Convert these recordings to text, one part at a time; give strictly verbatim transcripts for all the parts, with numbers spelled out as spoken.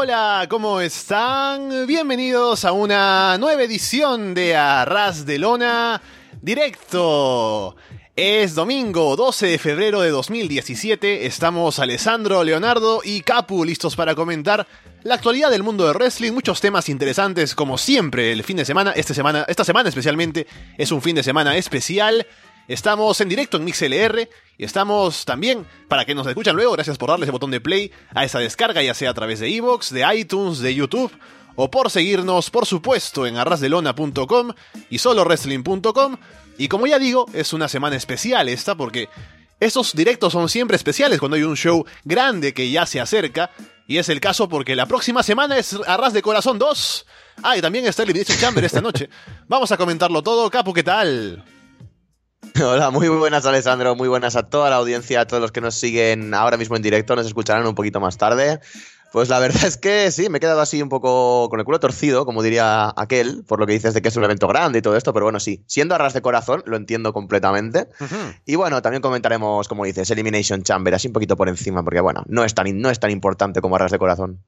hola, ¿cómo están? Bienvenidos a una nueva edición de A Ras de Lona Directo. Es domingo doce de febrero de dos mil diecisiete, estamos Alessandro, Leonardo y Capu listos para comentar la actualidad del mundo del wrestling, muchos temas interesantes como siempre el fin de semana, esta semana, esta semana especialmente es un fin de semana especial. Estamos en directo en MixLR y estamos también, para que nos escuchan luego, gracias por darle ese botón de play a esa descarga, ya sea a través de iVoox, de iTunes, de YouTube, o por seguirnos, por supuesto, en arrasdelona punto com y solo wrestling punto com. Y como ya digo, es una semana especial esta, porque estos directos son siempre especiales cuando hay un show grande que ya se acerca, y es el caso porque la próxima semana es Arras de Corazón dos. Ah, y también está Elimination Chamber esta noche. Vamos a comentarlo todo. Capu, ¿qué tal? Hola, muy buenas Alessandro, muy buenas a toda la audiencia, a todos los que nos siguen ahora mismo en directo, nos escucharán un poquito más tarde. Pues la verdad es que sí, me he quedado así un poco con el culo torcido, como diría aquel, por lo que dices de que es un evento grande y todo esto, pero bueno, sí, siendo Arras de Corazón, lo entiendo completamente. Uh-huh. Y bueno, también comentaremos, como dices, Elimination Chamber, así un poquito por encima, porque bueno, no es tan, no es tan importante como Arras de Corazón.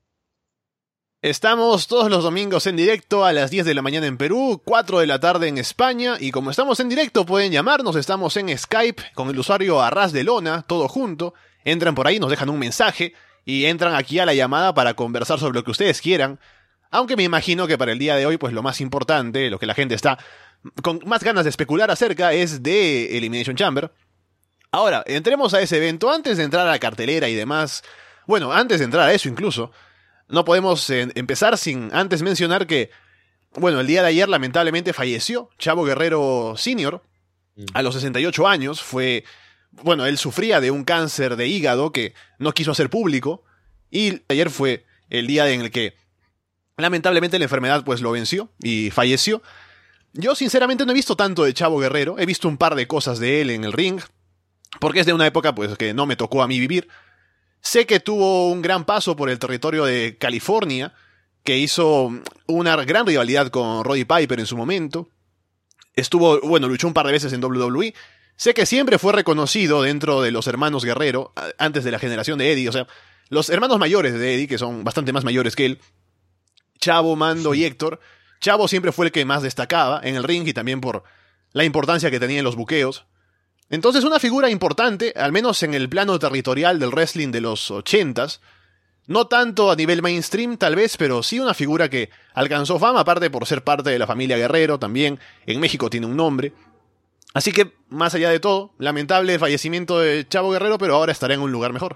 Estamos todos los domingos en directo a las diez de la mañana en Perú, cuatro de la tarde en España, y como estamos en directo pueden llamarnos, estamos en Skype con el usuario Arras de Lona, todo junto, entran por ahí, nos dejan un mensaje y entran aquí a la llamada para conversar sobre lo que ustedes quieran, aunque me imagino que para el día de hoy pues lo más importante, lo que la gente está con más ganas de especular acerca es de Elimination Chamber. Ahora, entremos a ese evento, antes de entrar a la cartelera y demás, bueno, antes de entrar a eso incluso, no podemos eh, empezar sin antes mencionar que, bueno, el día de ayer lamentablemente falleció Chavo Guerrero senior a los sesenta y ocho años. Fue, bueno, él sufría de un cáncer de hígado que no quiso hacer público, y ayer fue el día en el que lamentablemente la enfermedad pues lo venció y falleció. Yo sinceramente no he visto tanto de Chavo Guerrero, he visto un par de cosas de él en el ring, porque es de una época pues que no me tocó a mí vivir. Sé que tuvo un gran paso por el territorio de California, que hizo una gran rivalidad con Roddy Piper en su momento. Estuvo, bueno, luchó un par de veces en doble u doble u e. Sé que siempre fue reconocido dentro de los hermanos Guerrero, antes de la generación de Eddie. O sea, los hermanos mayores de Eddie, que son bastante más mayores que él, Chavo, Mando y Héctor. Chavo siempre fue el que más destacaba en el ring y también por la importancia que tenía en los buqueos. Entonces una figura importante, al menos en el plano territorial del wrestling de los ochentas, no tanto a nivel mainstream tal vez, pero sí una figura que alcanzó fama, aparte por ser parte de la familia Guerrero, también en México tiene un nombre. Así que, más allá de todo, lamentable el fallecimiento de Chavo Guerrero, pero ahora estará en un lugar mejor.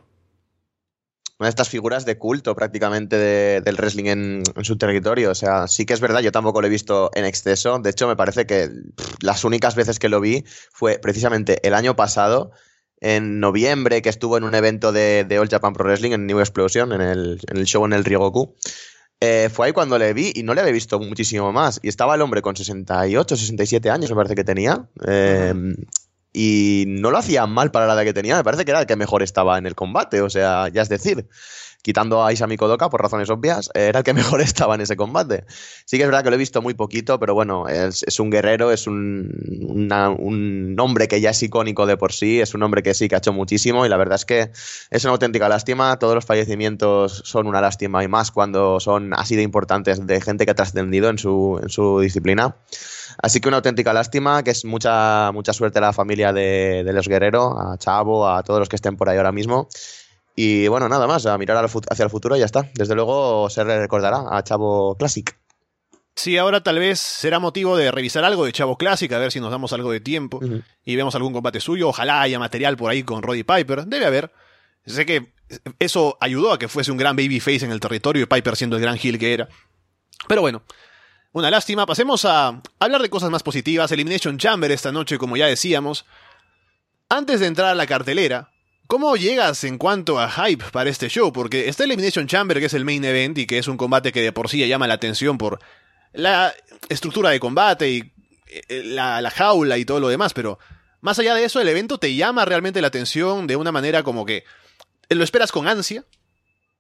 Una de estas figuras de culto prácticamente de, del wrestling en, en su territorio. O sea, sí que es verdad, yo tampoco lo he visto en exceso. De hecho, me parece que pff, las únicas veces que lo vi fue precisamente el año pasado, en noviembre, que estuvo en un evento de, de All Japan Pro Wrestling en New Explosion, en el, en el show en el Ryogoku. Eh, fue ahí cuando le vi y no le había visto muchísimo más. Y estaba el hombre con sesenta y ocho, sesenta y siete años, me parece que tenía. Eh, uh-huh. Y no lo hacía mal para la edad que tenía. Me parece que era el que mejor estaba en el combate. O sea, ya es decir, quitando a Isami Kodoka por razones obvias, era el que mejor estaba en ese combate. Sí que es verdad que lo he visto muy poquito, pero bueno, es, es un guerrero, es un, una, un hombre que ya es icónico de por sí, es un hombre que sí que ha hecho muchísimo, y la verdad es que es una auténtica lástima. Todos los fallecimientos son una lástima, y más cuando son así de importantes, de gente que ha trascendido en su, en su disciplina. Así que una auténtica lástima, que es mucha, mucha suerte a la familia de, de los Guerrero, a Chavo, a todos los que estén por ahí ahora mismo. Y bueno, nada más, a mirar hacia el futuro y ya está. Desde luego se recordará a Chavo Classic. Sí, ahora tal vez será motivo de revisar algo de Chavo Classic, a ver si nos damos algo de tiempo uh-huh. y vemos algún combate suyo. Ojalá haya material por ahí con Roddy Piper. Debe haber. Sé que eso ayudó a que fuese un gran babyface en el territorio, y Piper siendo el gran heel que era. Pero bueno, una lástima. Pasemos a hablar de cosas más positivas. Elimination Chamber esta noche, como ya decíamos. Antes de entrar a la cartelera, ¿cómo llegas en cuanto a hype para este show? Porque está Elimination Chamber, que es el main event y que es un combate que de por sí ya llama la atención por la estructura de combate y la, la jaula y todo lo demás, pero más allá de eso, el evento te llama realmente la atención de una manera como que lo esperas con ansia.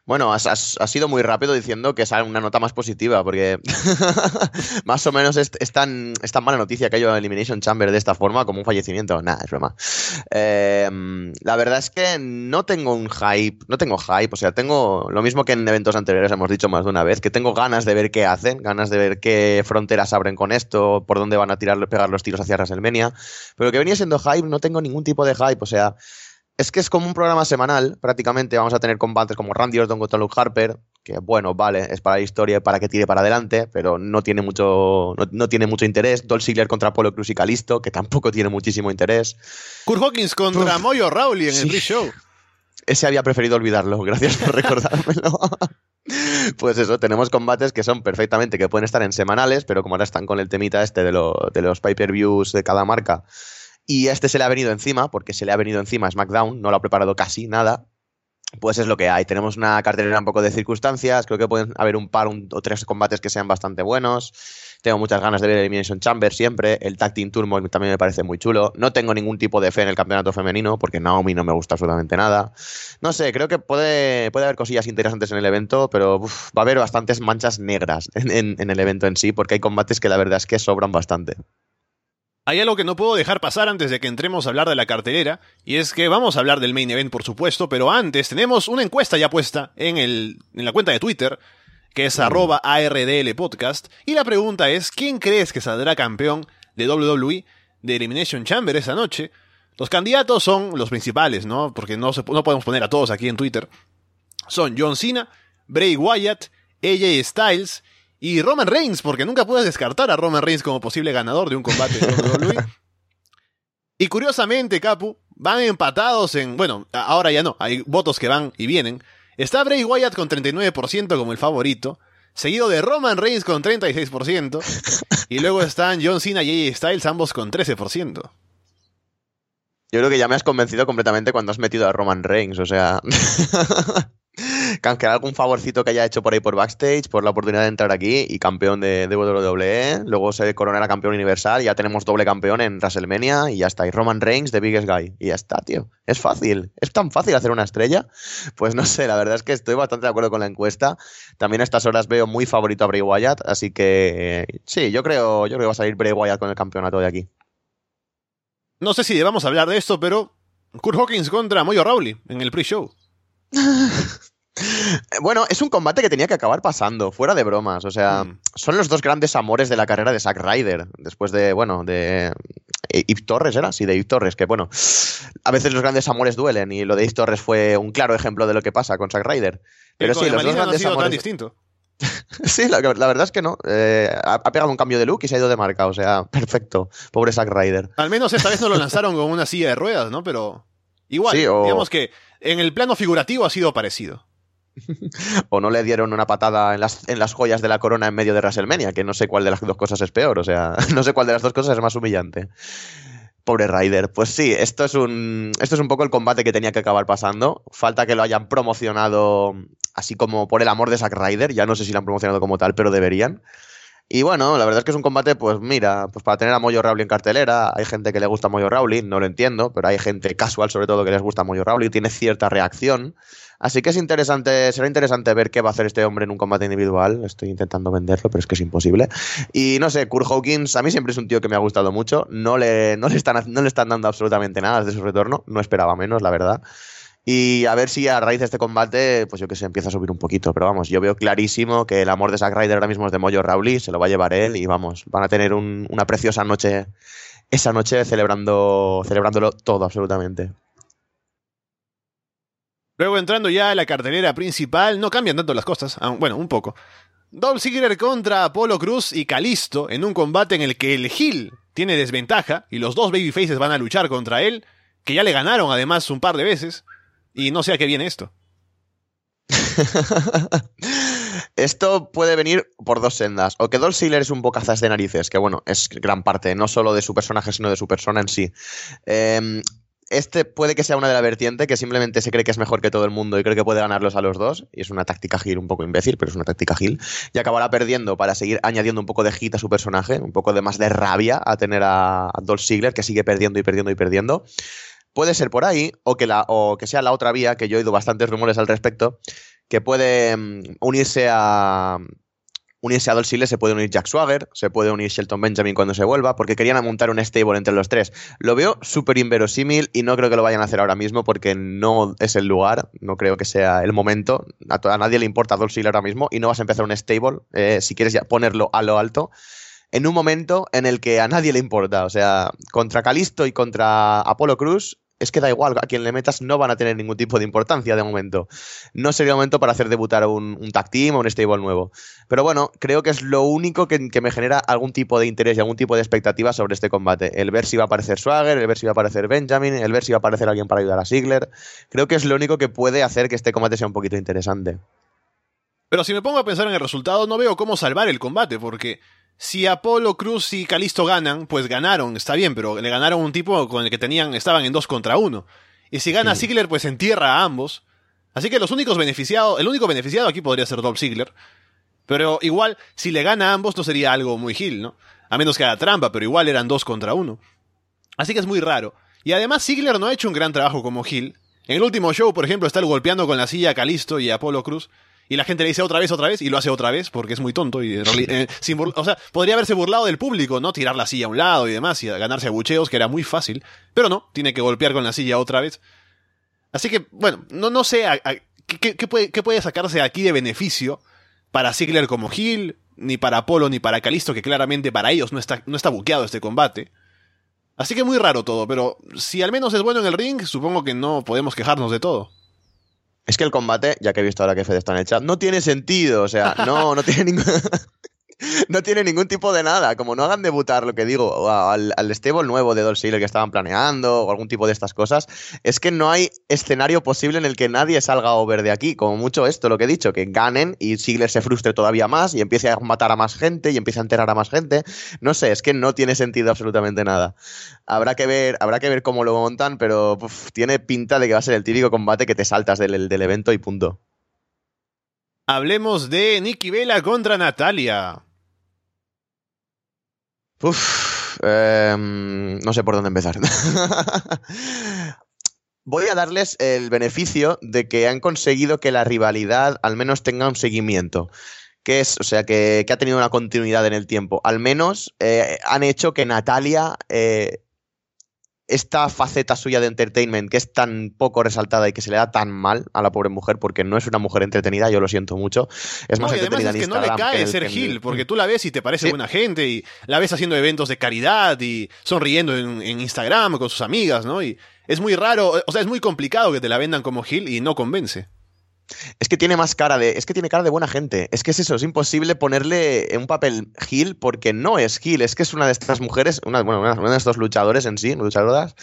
Bueno, has, has, has sido muy rápido diciendo que es una nota más positiva, porque más o menos es, es, tan, es tan mala noticia que haya Elimination Chamber de esta forma como un fallecimiento. Nada, es broma. Eh, la verdad es que no tengo un hype, no tengo hype, o sea, tengo lo mismo que en eventos anteriores hemos dicho más de una vez, que tengo ganas de ver qué hacen, ganas de ver qué fronteras abren con esto, por dónde van a tirar, pegar los tiros hacia WrestleMania, pero que venía siendo hype, no tengo ningún tipo de hype, o sea... Es que es como un programa semanal, prácticamente vamos a tener combates como Randy Orton contra Luke Harper, que bueno, vale, es para la historia, para que tire para adelante, pero no tiene mucho, no, no tiene mucho interés. Dolph Ziggler contra Apollo Crews y Kalisto, que tampoco tiene muchísimo interés. Kurt Hawkins contra Uf, Mojo Rawley en sí. el pre-show. Ese había preferido olvidarlo, gracias por recordármelo. Pues eso, tenemos combates que son perfectamente, que pueden estar en semanales, pero como ahora están con el temita este de, lo, de los pay-per-views de cada marca, y a este se le ha venido encima, porque se le ha venido encima a SmackDown, no lo ha preparado casi nada, pues es lo que hay. Tenemos una cartelera un poco de circunstancias, creo que pueden haber un par un, o tres combates que sean bastante buenos. Tengo muchas ganas de ver Elimination Chamber siempre, el Tag Team Turmoil también me parece muy chulo. No tengo ningún tipo de fe en el campeonato femenino, porque Naomi no me gusta absolutamente nada. No sé, creo que puede, puede haber cosillas interesantes en el evento, pero uf, va a haber bastantes manchas negras en, en, en el evento en sí, porque hay combates que la verdad es que sobran bastante. Hay algo que no puedo dejar pasar antes de que entremos a hablar de la cartelera, y es que vamos a hablar del main event, por supuesto, pero antes tenemos una encuesta ya puesta en, el, en la cuenta de Twitter, que es arroba A R D L Podcast, y la pregunta es, ¿quién crees que saldrá campeón de W W E de Elimination Chamber esa noche? Los candidatos son los principales, ¿no? Porque no, se, no podemos poner a todos aquí en Twitter. Son John Cena, Bray Wyatt, A J Styles y Roman Reigns, porque nunca puedes descartar a Roman Reigns como posible ganador de un combate de W W E. Y curiosamente, Capu, van empatados en... Bueno, ahora ya no, hay votos que van y vienen. Está Bray Wyatt con treinta y nueve por ciento como el favorito, seguido de Roman Reigns con treinta y seis por ciento, y luego están John Cena y A J Styles, ambos con trece por ciento. Yo creo que ya me has convencido completamente cuando has metido a Roman Reigns, o sea... que algún favorcito que haya hecho por ahí por backstage, por la oportunidad de entrar aquí y campeón de, de W W E, luego se coronará campeón universal, ya tenemos doble campeón en WrestleMania y ya está, y Roman Reigns, the biggest guy, y ya está, tío, es fácil, es tan fácil hacer una estrella, pues no sé, la verdad es que estoy bastante de acuerdo con la encuesta, también a estas horas veo muy favorito a Bray Wyatt, así que eh, sí, yo creo, yo creo que va a salir Bray Wyatt con el campeonato de aquí. No sé si debamos hablar de esto, pero Kurt Hawkins contra Mojo Rawley en el pre-show. Bueno, es un combate que tenía que acabar pasando, fuera de bromas, o sea, mm. son los dos grandes amores de la carrera de Zack Ryder, después de, bueno, de Yves Torres, ¿era? Sí, de Yves Torres, que bueno, a veces los grandes amores duelen, y lo de Yves Torres fue un claro ejemplo de lo que pasa con Zack Ryder. Pero sí, los dos grandes no ha sido amores... tan distinto. Sí, la, la verdad es que no, eh, ha, ha pegado un cambio de look y se ha ido de marca, o sea, perfecto, pobre Zack Ryder. Al menos esta vez no lo lanzaron con una silla de ruedas, ¿no? Pero igual, sí, o... digamos que en el plano figurativo ha sido parecido. O no le dieron una patada en las, en las joyas de la corona en medio de WrestleMania, que no sé cuál de las dos cosas es peor, o sea, no sé cuál de las dos cosas es más humillante. Pobre Ryder. Pues sí, esto es un esto es un poco el combate que tenía que acabar pasando. Falta que lo hayan promocionado así como por el amor de Zack Ryder, ya no sé si lo han promocionado como tal, pero deberían. Y bueno, la verdad es que es un combate, pues mira, pues para tener a Mojo Rawley en cartelera, hay gente que le gusta a Mojo Rawley, no lo entiendo, pero hay gente casual sobre todo que les gusta a Mojo Rawley, tiene cierta reacción. Así que es interesante, será interesante ver qué va a hacer este hombre en un combate individual. Estoy intentando venderlo, pero es que es imposible. Y no sé, Kurt Hawkins a mí siempre es un tío que me ha gustado mucho. No le, no le, están, no le están dando absolutamente nada desde su retorno. No esperaba menos, la verdad. Y a ver si a raíz de este combate, pues yo que sé, empieza a subir un poquito. Pero vamos, yo veo clarísimo que el amor de Zack Ryder ahora mismo es de Mojo Rawley, se lo va a llevar él y vamos, van a tener un, una preciosa noche, esa noche celebrando, celebrándolo todo absolutamente. Luego entrando ya a la cartelera principal, no cambian tanto las cosas, bueno, un poco. Dolph Ziggler contra Apollo Crews y Kalisto en un combate en el que el heel tiene desventaja y los dos babyfaces van a luchar contra él, que ya le ganaron además un par de veces, y no sé a qué viene esto. Esto puede venir por dos sendas. O que Dolph Ziggler es un bocazas de narices, que bueno, es gran parte, no solo de su personaje, sino de su persona en sí. Eh... Este puede que sea una de la vertiente que simplemente se cree que es mejor que todo el mundo y cree que puede ganarlos a los dos, y es una táctica heel un poco imbécil, pero es una táctica heel, y acabará perdiendo para seguir añadiendo un poco de hit a su personaje, un poco de más de rabia a tener a Dolph Ziggler, que sigue perdiendo y perdiendo y perdiendo. Puede ser por ahí, o que, la, o que sea la otra vía, que yo he oído bastantes rumores al respecto, que puede um, unirse a... Unirse a Dolph Ziggler, se puede unir Jack Swagger, se puede unir Shelton Benjamin cuando se vuelva, porque querían montar un stable entre los tres. Lo veo súper inverosímil y no creo que lo vayan a hacer ahora mismo porque no es el lugar, no creo que sea el momento. A, a nadie le importa Dolph Ziggler ahora mismo y no vas a empezar un stable, eh, si quieres ya ponerlo a lo alto, en un momento en el que a nadie le importa. O sea, contra Kalisto y contra Apollo Crews, es que da igual, a quien le metas no van a tener ningún tipo de importancia de momento. No sería momento para hacer debutar un, un tag team o un stable nuevo. Pero bueno, creo que es lo único que, que me genera algún tipo de interés y algún tipo de expectativa sobre este combate. El ver si va a aparecer Swagger, el ver si va a aparecer Benjamin, el ver si va a aparecer alguien para ayudar a Ziggler. Creo que es lo único que puede hacer que este combate sea un poquito interesante. Pero si me pongo a pensar en el resultado, no veo cómo salvar el combate, porque si Apollo Crews y Kalisto ganan, pues ganaron, está bien, pero le ganaron a un tipo con el que tenían, estaban en dos contra uno. Y si gana Sí. Ziggler, pues entierra a ambos. Así que los únicos beneficiados, el único beneficiado aquí podría ser Dolph Ziggler. Pero igual, si le gana a ambos, no sería algo muy heel, ¿no? A menos que haga trampa, pero igual eran dos contra uno. Así que es muy raro. Y además Ziggler no ha hecho un gran trabajo como heel. En el último show, por ejemplo, está golpeando con la silla a Kalisto y a Apollo Crews. Y la gente le dice otra vez, otra vez, y lo hace otra vez, porque es muy tonto. Y, eh, sin o sea, podría haberse burlado del público, ¿no? Tirar la silla a un lado y demás, y ganarse abucheos, que era muy fácil. Pero no, tiene que golpear con la silla otra vez. Así que, bueno, no, no sé a, a, ¿qué, qué, puede, qué puede sacarse aquí de beneficio para Ziggler como heel, ni para Apollo, ni para Kalisto, que claramente para ellos no está, no está buqueado este combate. Así que muy raro todo, pero si al menos es bueno en el ring, supongo que no podemos quejarnos de todo. Es que el combate, ya que he visto ahora que Fede está en el chat, no tiene sentido, o sea, no, no tiene ningún... No tiene ningún tipo de nada. Como no hagan debutar, lo que digo, al, al stable nuevo de Dolph Ziggler que estaban planeando o algún tipo de estas cosas, es que no hay escenario posible en el que nadie salga over de aquí. Como mucho esto, lo que he dicho, que ganen y Ziggler se frustre todavía más y empiece a matar a más gente y empiece a enterrar a más gente. No sé, es que no tiene sentido absolutamente nada. Habrá que ver, habrá que ver cómo lo montan, pero uf, tiene pinta de que va a ser el típico combate que te saltas del, del evento y punto. Hablemos de Nikki Bella contra Natalya. Uf, eh, no sé por dónde empezar. Voy a darles el beneficio de que han conseguido que la rivalidad al menos tenga un seguimiento. Que es, o sea, que, que ha tenido una continuidad en el tiempo. Al menos eh, han hecho que Natalya, eh, esta faceta suya de entertainment, que es tan poco resaltada y que se le da tan mal a la pobre mujer, porque no es una mujer entretenida, yo lo siento mucho. Es No, más y además entretenida es en que no le Instagram cae que en- ser que en- heel, porque tú la ves y te parece Sí. buena gente, y la ves haciendo eventos de caridad y sonriendo en, en Instagram con sus amigas, ¿no? Y es muy raro, o sea, es muy complicado que te la vendan como heel y no convence. Es que tiene más cara de. Es que tiene cara de buena gente. Es que es eso, es imposible ponerle un papel heel porque no es heel. Es que es una de estas mujeres, una, bueno, una, una de estos luchadores en sí, luchadoras,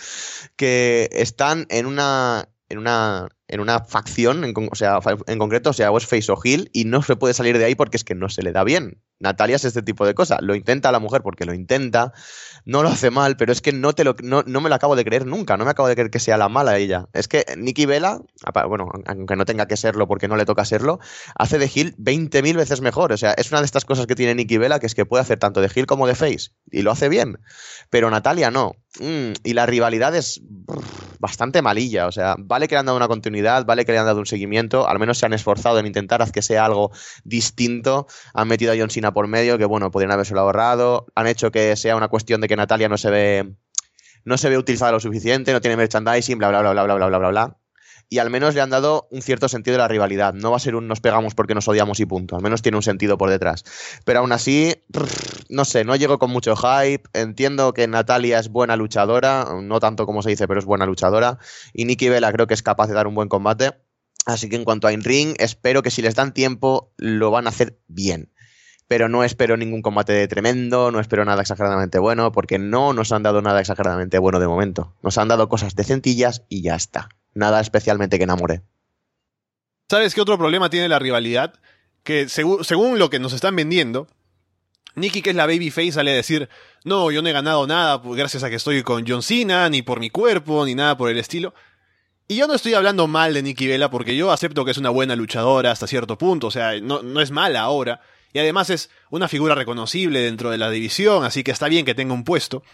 que están en una. En una, en una facción, en, con- o sea, fa- en concreto, o sea, o es face o heel, y no se puede salir de ahí porque es que no se le da bien. Natalya es este tipo de cosa. Lo intenta la mujer porque lo intenta, no lo hace mal, pero es que no, te lo, no, no me lo acabo de creer nunca. No me acabo de creer que sea la mala ella. Es que Nikki Bella, apa- bueno, aunque no tenga que serlo porque no le toca serlo, hace de heel veinte mil veces mejor. O sea, es una de estas cosas que tiene Nikki Bella, que es que puede hacer tanto de heel como de face. Y lo hace bien. Pero Natalya no. Mm, y la rivalidad es brr, bastante malilla. O sea, vale que le han dado una continuidad, vale que le han dado un seguimiento. Al menos se han esforzado en intentar hacer que sea algo distinto. Han metido a John Cena por medio, que bueno, podrían habérselo ahorrado. Han hecho que sea una cuestión de que Natalya no se ve no se ve utilizada lo suficiente, no tiene merchandising, bla, bla, bla, bla, bla, bla, bla, bla, bla. Y al menos le han dado un cierto sentido de la rivalidad. No va a ser un nos pegamos porque nos odiamos y punto. Al menos tiene un sentido por detrás. Pero aún así, no sé, no llego con mucho hype. Entiendo que Natalya es buena luchadora, no tanto como se dice, pero es buena luchadora. Y Nikki Bella creo que es capaz de dar un buen combate. Así que en cuanto a in-ring, espero que si les dan tiempo, lo van a hacer bien. Pero no espero ningún combate tremendo, no espero nada exageradamente bueno, porque no nos han dado nada exageradamente bueno de momento. Nos han dado cosas decentillas y ya está. Nada especialmente que enamore. ¿Sabes qué otro problema tiene la rivalidad? Que segu- según lo que nos están vendiendo, Nikki, que es la babyface, sale a decir, no, yo no he ganado nada pues, gracias a que estoy con John Cena, ni por mi cuerpo, ni nada por el estilo. Y yo no estoy hablando mal de Nikki Bella porque yo acepto que es una buena luchadora hasta cierto punto, o sea, no, no es mala ahora. Y además es una figura reconocible dentro de la división, así que está bien que tenga un puesto.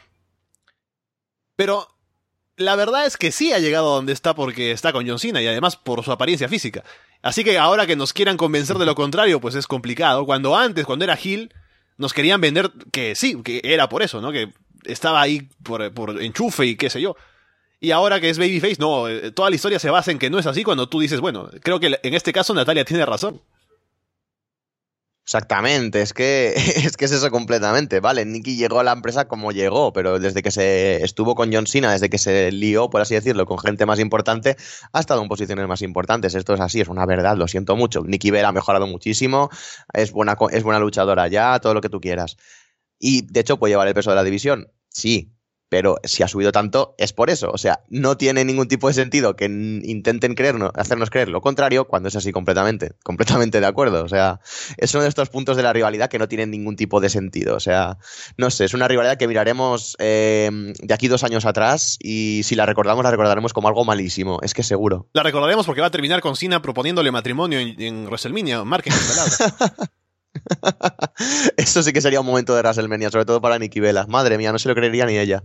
Pero la verdad es que sí ha llegado a donde está porque está con John Cena y además por su apariencia física. Así que ahora que nos quieran convencer de lo contrario, pues es complicado. Cuando antes, cuando era heel, nos querían vender que sí, que era por eso, ¿no? Que estaba ahí por, por enchufe y qué sé yo. Y ahora que es babyface, no, toda la historia se basa en que no es así cuando tú dices, bueno, creo que en este caso Natalia tiene razón. Exactamente, es que, es que es eso completamente, ¿vale? Nikki llegó a la empresa como llegó, pero desde que se estuvo con John Cena, desde que se lió, por así decirlo, con gente más importante, ha estado en posiciones más importantes. Esto es así, es una verdad, lo siento mucho. Nikki Bella ha mejorado muchísimo, es buena, es buena luchadora ya, todo lo que tú quieras. Y de hecho puede llevar el peso de la división, sí. Pero si ha subido tanto es por eso. O sea, no tiene ningún tipo de sentido que intenten creernos, hacernos creer lo contrario cuando es así completamente. Completamente de acuerdo. O sea, es uno de estos puntos de la rivalidad que no tienen ningún tipo de sentido. O sea, no sé, es una rivalidad que miraremos eh, de aquí dos años atrás y si la recordamos, la recordaremos como algo malísimo. Es que seguro. La recordaremos porque va a terminar con Cena proponiéndole matrimonio en, en WrestleMania. Marquen las palabras. Eso sí que sería un momento de WrestleMania, sobre todo para Nikki Bella. Madre mía, no se lo creería ni ella.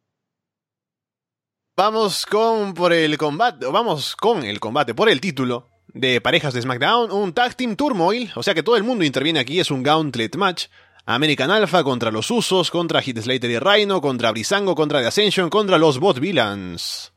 Vamos con por el combate, vamos con el combate por el título de parejas de SmackDown, un Tag Team Turmoil, o sea que todo el mundo interviene aquí, es un Gauntlet Match. American Alpha contra los Usos, contra Heath Slater y Rhino, contra Breezango, contra The Ascension, contra los Bot Villains.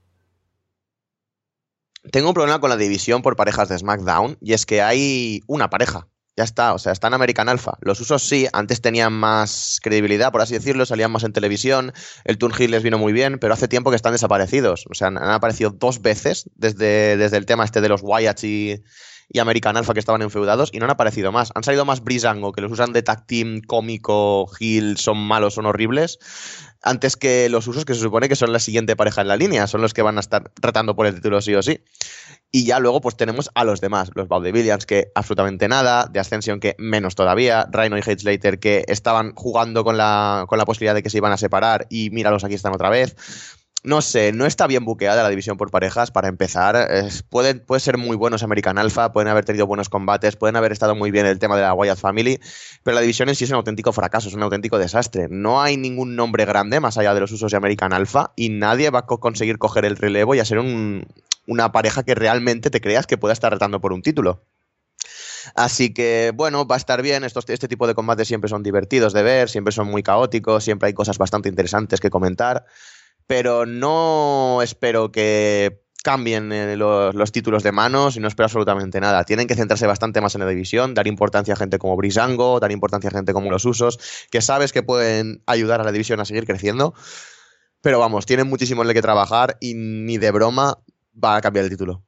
Tengo un problema con la división por parejas de SmackDown y es que hay una pareja. Ya está, o sea, está en American Alpha. Los Usos sí, antes tenían más credibilidad, por así decirlo, salían más en televisión, el Turn Heel les vino muy bien, pero hace tiempo que están desaparecidos. O sea, han, han aparecido dos veces desde, desde el tema este de los Wyatts y, y American Alpha que estaban enfeudados y no han aparecido más. Han salido más Breezango, que los usan de tag team cómico, heel, son malos, son horribles, antes que los Usos, que se supone que son la siguiente pareja en la línea, son los que van a estar tratando por el título sí o sí. Y ya luego pues tenemos a los demás, los Vaudevillians que absolutamente nada, The Ascension que menos todavía, Rhino y Heath Slater que estaban jugando con la, con la posibilidad de que se iban a separar y míralos, aquí están otra vez. No sé, no está bien buqueada la división por parejas para empezar. Es, pueden, pueden ser muy buenos American Alpha, pueden haber tenido buenos combates, pueden haber estado muy bien el tema de la Wyatt Family, pero la división en sí es un auténtico fracaso, es un auténtico desastre. No hay ningún nombre grande más allá de los Usos de American Alpha y nadie va a co- conseguir coger el relevo y a ser un, una pareja que realmente te creas que pueda estar retando por un título. Así que, bueno, va a estar bien. Estos, este tipo de combates siempre son divertidos de ver, siempre son muy caóticos, siempre hay cosas bastante interesantes que comentar. Pero no espero que cambien eh, los, los títulos de manos y no espero absolutamente nada. Tienen que centrarse bastante más en la división, dar importancia a gente como Breezango, dar importancia a gente como los Usos, que sabes que pueden ayudar a la división a seguir creciendo. Pero vamos, tienen muchísimo en el que trabajar y ni de broma va a cambiar el título.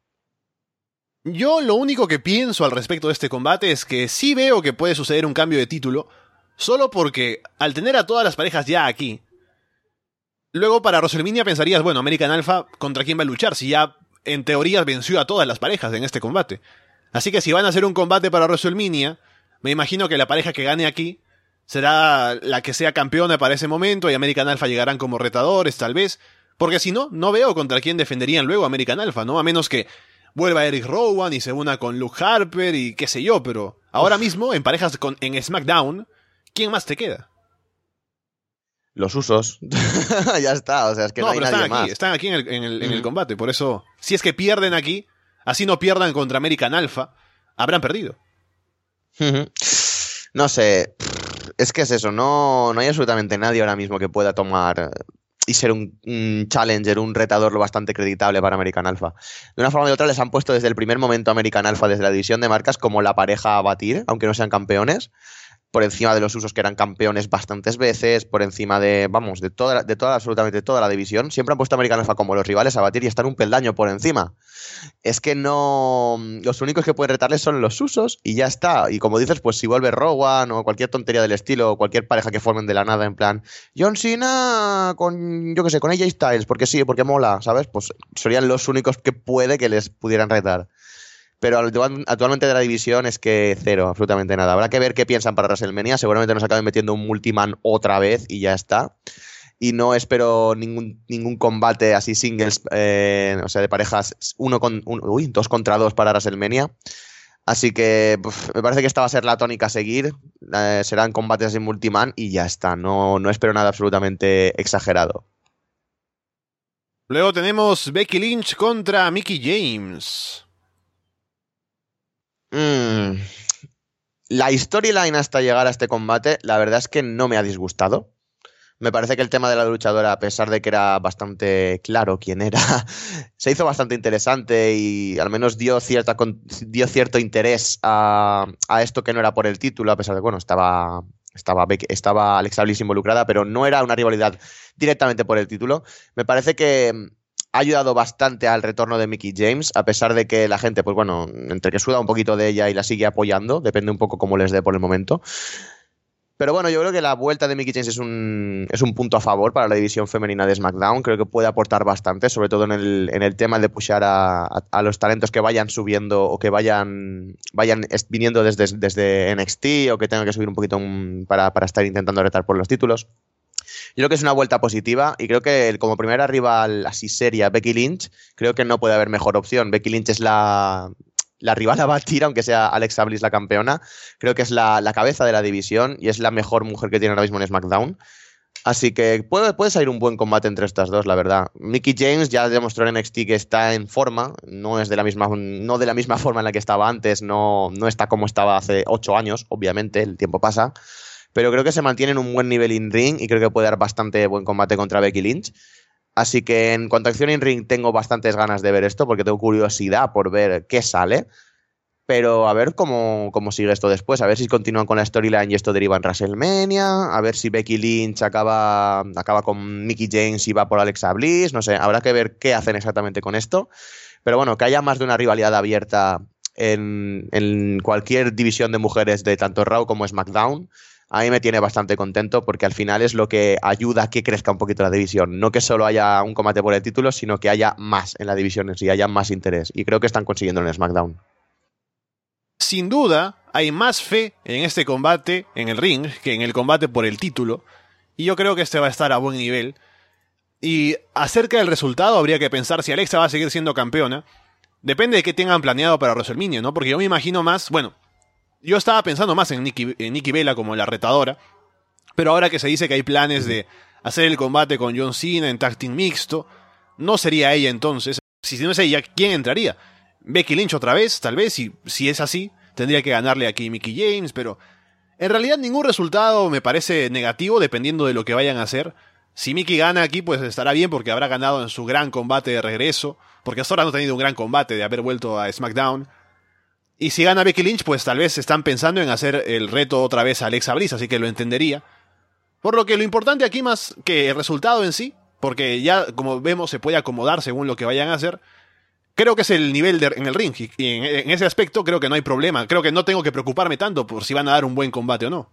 Yo lo único que pienso al respecto de este combate es que sí veo que puede suceder un cambio de título, solo porque al tener a todas las parejas ya aquí, luego para WrestleMania pensarías, bueno, American Alpha, ¿contra quién va a luchar? Si ya, en teoría, venció a todas las parejas en este combate. Así que si van a hacer un combate para WrestleMania, me imagino que la pareja que gane aquí será la que sea campeona para ese momento y American Alpha llegarán como retadores, tal vez. Porque si no, no veo contra quién defenderían luego American Alpha, ¿no? A menos que vuelva Eric Rowan y se una con Luke Harper y qué sé yo, pero ahora mismo, en parejas con, en SmackDown, ¿quién más te queda? Los Usos. Ya está, o sea, es que no, no hay nadie están aquí, más. están aquí en el, en, el, en el combate, por eso, si es que pierden aquí, así no pierdan contra American Alpha, habrán perdido. No sé, es que es eso, no, no hay absolutamente nadie ahora mismo que pueda tomar y ser un, un challenger, un retador lo bastante creditable para American Alpha. De una forma u otra les han puesto desde el primer momento a American Alpha, desde la división de marcas, como la pareja a batir, aunque no sean campeones, por encima de los Usos que eran campeones bastantes veces, por encima de, vamos, de toda, de toda, absolutamente toda la división. Siempre han puesto a American Alpha como los rivales a batir y están un peldaño por encima. Es que no... Los únicos que pueden retarles son los Usos y ya está. Y como dices, pues si vuelve Rowan o cualquier tontería del estilo, o cualquier pareja que formen de la nada, en plan, John Cena con, yo qué sé, con A J Styles, porque sí, porque mola, ¿sabes? Pues serían los únicos que puede que les pudieran retar. Pero actualmente de la división es que cero, absolutamente nada. Habrá que ver qué piensan para WrestleMania. Seguramente nos acaben metiendo un multiman otra vez y ya está. Y no espero ningún, ningún combate así singles, eh, o sea, de parejas uno con, un, uy, dos contra dos para WrestleMania. Así que uf, me parece que esta va a ser la tónica a seguir. Eh, serán combates así multiman y ya está. No, no espero nada absolutamente exagerado. Luego tenemos Becky Lynch contra Mickie James. Mm, la storyline hasta llegar a este combate, la verdad es que no me ha disgustado. Me parece que el tema de la luchadora, a pesar de que era bastante claro quién era, se hizo bastante interesante y al menos dio, cierta, dio cierto interés a, a esto que no era por el título, a pesar de que, bueno, estaba, estaba, estaba Alexa Bliss involucrada, pero no era una rivalidad directamente por el título. Me parece que ha ayudado bastante al retorno de Mickie James, a pesar de que la gente, pues bueno, entre que suda un poquito de ella y la sigue apoyando, depende un poco cómo les dé por el momento. Pero bueno, yo creo que la vuelta de Mickie James es un, es un punto a favor para la división femenina de SmackDown. Creo que puede aportar bastante, sobre todo en el, en el tema de pushar a, a, a los talentos que vayan subiendo o que vayan, vayan viniendo desde, desde N X T o que tengan que subir un poquito un, para, para estar intentando retar por los títulos. Yo creo que es una vuelta positiva y creo que como primera rival así seria, Becky Lynch, creo que no puede haber mejor opción. Becky Lynch es la... la rival a batir, aunque sea Alexa Bliss la campeona. Creo que es la, la cabeza de la división y es la mejor mujer que tiene ahora mismo en SmackDown. Así que puede, puede salir un buen combate entre estas dos, la verdad. Mickie James ya demostró en N X T que está en forma, no es de la misma, no de la misma forma en la que estaba antes, no, no está como estaba hace ocho años, obviamente, el tiempo pasa. Pero creo que se mantiene en un buen nivel in ring y creo que puede dar bastante buen combate contra Becky Lynch. Así que en cuanto a acción in ring tengo bastantes ganas de ver esto porque tengo curiosidad por ver qué sale, pero a ver cómo, cómo sigue esto después, a ver si continúan con la storyline y esto deriva en WrestleMania, a ver si Becky Lynch acaba, acaba con Mickie James y va por Alexa Bliss, no sé, habrá que ver qué hacen exactamente con esto, pero bueno, que haya más de una rivalidad abierta en, en cualquier división de mujeres de tanto Raw como SmackDown, a mí me tiene bastante contento porque al final es lo que ayuda a que crezca un poquito la división. No que solo haya un combate por el título, sino que haya más en la división en sí, haya más interés. Y creo que están consiguiendo en SmackDown. Sin duda, hay más fe en este combate en el ring que en el combate por el título. Y yo creo que este va a estar a buen nivel. Y acerca del resultado, habría que pensar si Alexa va a seguir siendo campeona. Depende de qué tengan planeado para WrestleMania, ¿no? Porque yo me imagino más, bueno... Yo estaba pensando más en Nikki, en Nikki Bella como la retadora, pero ahora que se dice que hay planes de hacer el combate con John Cena en tag team mixto, no sería ella entonces. Si no es ella, ¿quién entraría? Becky Lynch otra vez, tal vez, y si es así, tendría que ganarle aquí a Mickie James, pero en realidad ningún resultado me parece negativo dependiendo de lo que vayan a hacer. Si Mickie gana aquí, pues estará bien porque habrá ganado en su gran combate de regreso, porque hasta ahora no ha tenido un gran combate de haber vuelto a SmackDown. Y si gana Becky Lynch, pues tal vez están pensando en hacer el reto otra vez a Alexa Bliss, así que lo entendería. Por lo que lo importante aquí más que el resultado en sí, porque ya como vemos se puede acomodar según lo que vayan a hacer, creo que es el nivel de, en el ring, y en, en ese aspecto creo que no hay problema, creo que no tengo que preocuparme tanto por si van a dar un buen combate o no.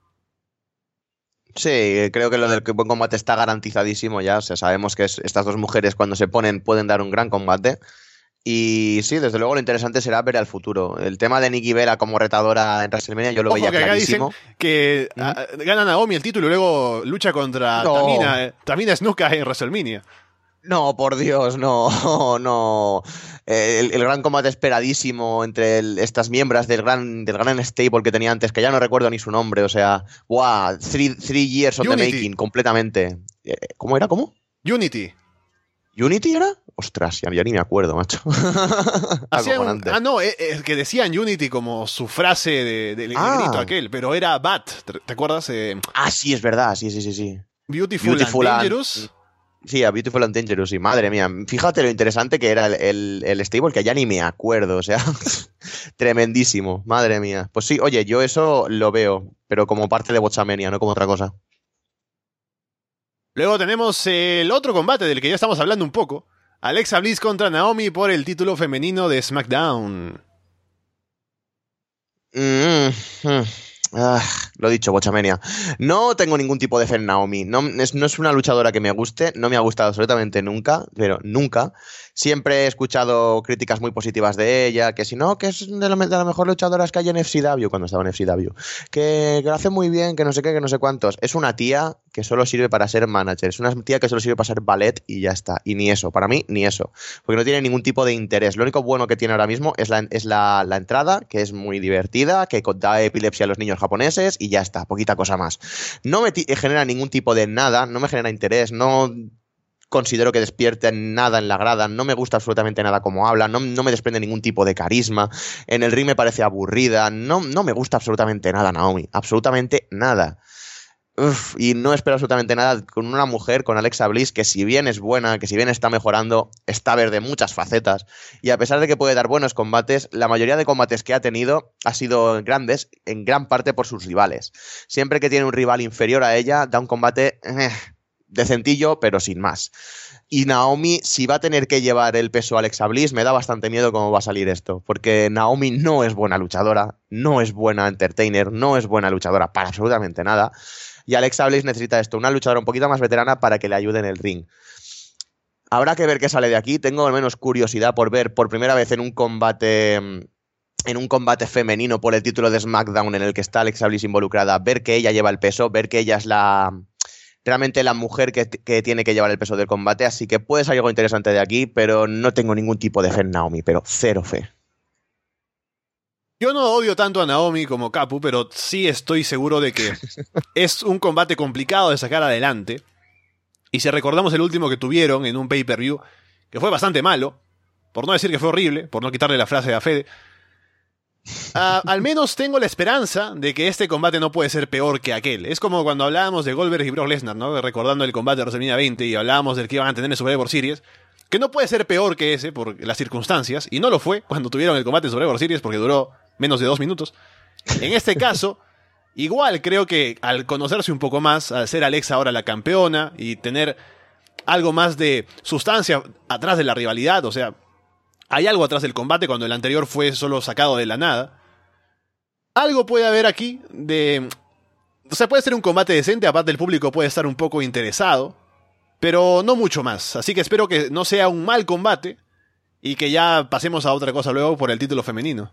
Sí, creo que lo del buen combate está garantizadísimo ya, o sea, sabemos que es, estas dos mujeres cuando se ponen pueden dar un gran combate. Y sí, desde luego lo interesante será ver al futuro. El tema de Nikki Bella como retadora en WrestleMania yo lo Ojo, veía que acá clarísimo. dicen que ¿Mm? a, gana Naomi el título y luego lucha contra no. Tamina, Tamina Snuka en WrestleMania. No, por Dios, no, no. El, el gran combate esperadísimo entre el, estas miembros del gran, del gran stable que tenía antes, que ya no recuerdo ni su nombre, o sea, wow, three, three years on Unity. the making, completamente. ¿Cómo era? ¿Cómo? Unity. ¿Unity era? Ostras, ya, ya ni me acuerdo, macho. Un, ah, no, es, es que decían Unity como su frase de, de, de ah. grito aquel, pero era B A T, ¿te, te acuerdas? Eh, ah, sí, es verdad, sí, sí, sí, sí. Beautiful, Beautiful and Dangerous. And, sí, a Beautiful and Dangerous, sí, madre mía. Fíjate lo interesante que era el, el, el stable, que ya ni me acuerdo, o sea, tremendísimo, madre mía. Pues sí, oye, yo eso lo veo, pero como parte de Botchamania, no como otra cosa. Luego tenemos el otro combate del que ya estamos hablando un poco. Alexa Bliss contra Naomi por el título femenino de SmackDown. Mm, mm, ah, lo dicho, Botchamania. No tengo ningún tipo de fe en Naomi. No es, no es una luchadora que me guste. No me ha gustado absolutamente nunca. Pero nunca. Siempre he escuchado críticas muy positivas de ella, que si no, que es de, la, de las mejores luchadoras que hay en F C W, cuando estaba en F C W, que, que lo hace muy bien, que no sé qué, que no sé cuántos. Es una tía que solo sirve para ser manager, es una tía que solo sirve para ser ballet y ya está. Y ni eso, para mí, ni eso. Porque no tiene ningún tipo de interés. Lo único bueno que tiene ahora mismo es la, es la, la entrada, que es muy divertida, que da epilepsia a los niños japoneses y ya está, poquita cosa más. No me genera ningún tipo de nada, no me genera interés, no... considero que despierte nada en la grada, no me gusta absolutamente nada como habla, no, no me desprende ningún tipo de carisma, en el ring me parece aburrida, no, no me gusta absolutamente nada Naomi, absolutamente nada. Uf, y no espero absolutamente nada con una mujer, con Alexa Bliss, que si bien es buena, que si bien está mejorando, está verde muchas facetas. Y a pesar de que puede dar buenos combates, la mayoría de combates que ha tenido ha sido grandes, en gran parte por sus rivales. Siempre que tiene un rival inferior a ella, da un combate eh, decentillo, pero sin más. Y Naomi, si va a tener que llevar el peso a Alexa Bliss, me da bastante miedo cómo va a salir esto. Porque Naomi no es buena luchadora, no es buena entertainer, no es buena luchadora para absolutamente nada. Y Alexa Bliss necesita esto, una luchadora un poquito más veterana para que le ayude en el ring. Habrá que ver qué sale de aquí. Tengo al menos curiosidad por ver por primera vez en un combate en un combate femenino por el título de SmackDown en el que está Alexa Bliss involucrada, ver que ella lleva el peso, ver que ella es la realmente la mujer que, que tiene que llevar el peso del combate. Así que puede salir algo interesante de aquí, pero no tengo ningún tipo de fe en Naomi, pero cero fe. Yo no odio tanto a Naomi como Capu, pero sí estoy seguro de que es un combate complicado de sacar adelante. Y si recordamos el último que tuvieron en un pay-per-view, que fue bastante malo, por no decir que fue horrible, por no quitarle la frase a Fede, uh, al menos tengo la esperanza de que este combate no puede ser peor que aquel. Es como cuando hablábamos de Goldberg y Brock Lesnar, ¿no? Recordando el combate de WrestleMania veinte y hablábamos del que iban a tener en Survivor Series, que no puede ser peor que ese por las circunstancias, y no lo fue cuando tuvieron el combate de Survivor Series porque duró menos de dos minutos. En este caso, igual creo que al conocerse un poco más, al ser Alexa ahora la campeona y tener algo más de sustancia atrás de la rivalidad, o sea, hay algo atrás del combate cuando el anterior fue solo sacado de la nada. Algo puede haber aquí de... O sea, puede ser un combate decente, aparte el público puede estar un poco interesado, pero no mucho más. Así que espero que no sea un mal combate y que ya pasemos a otra cosa luego por el título femenino.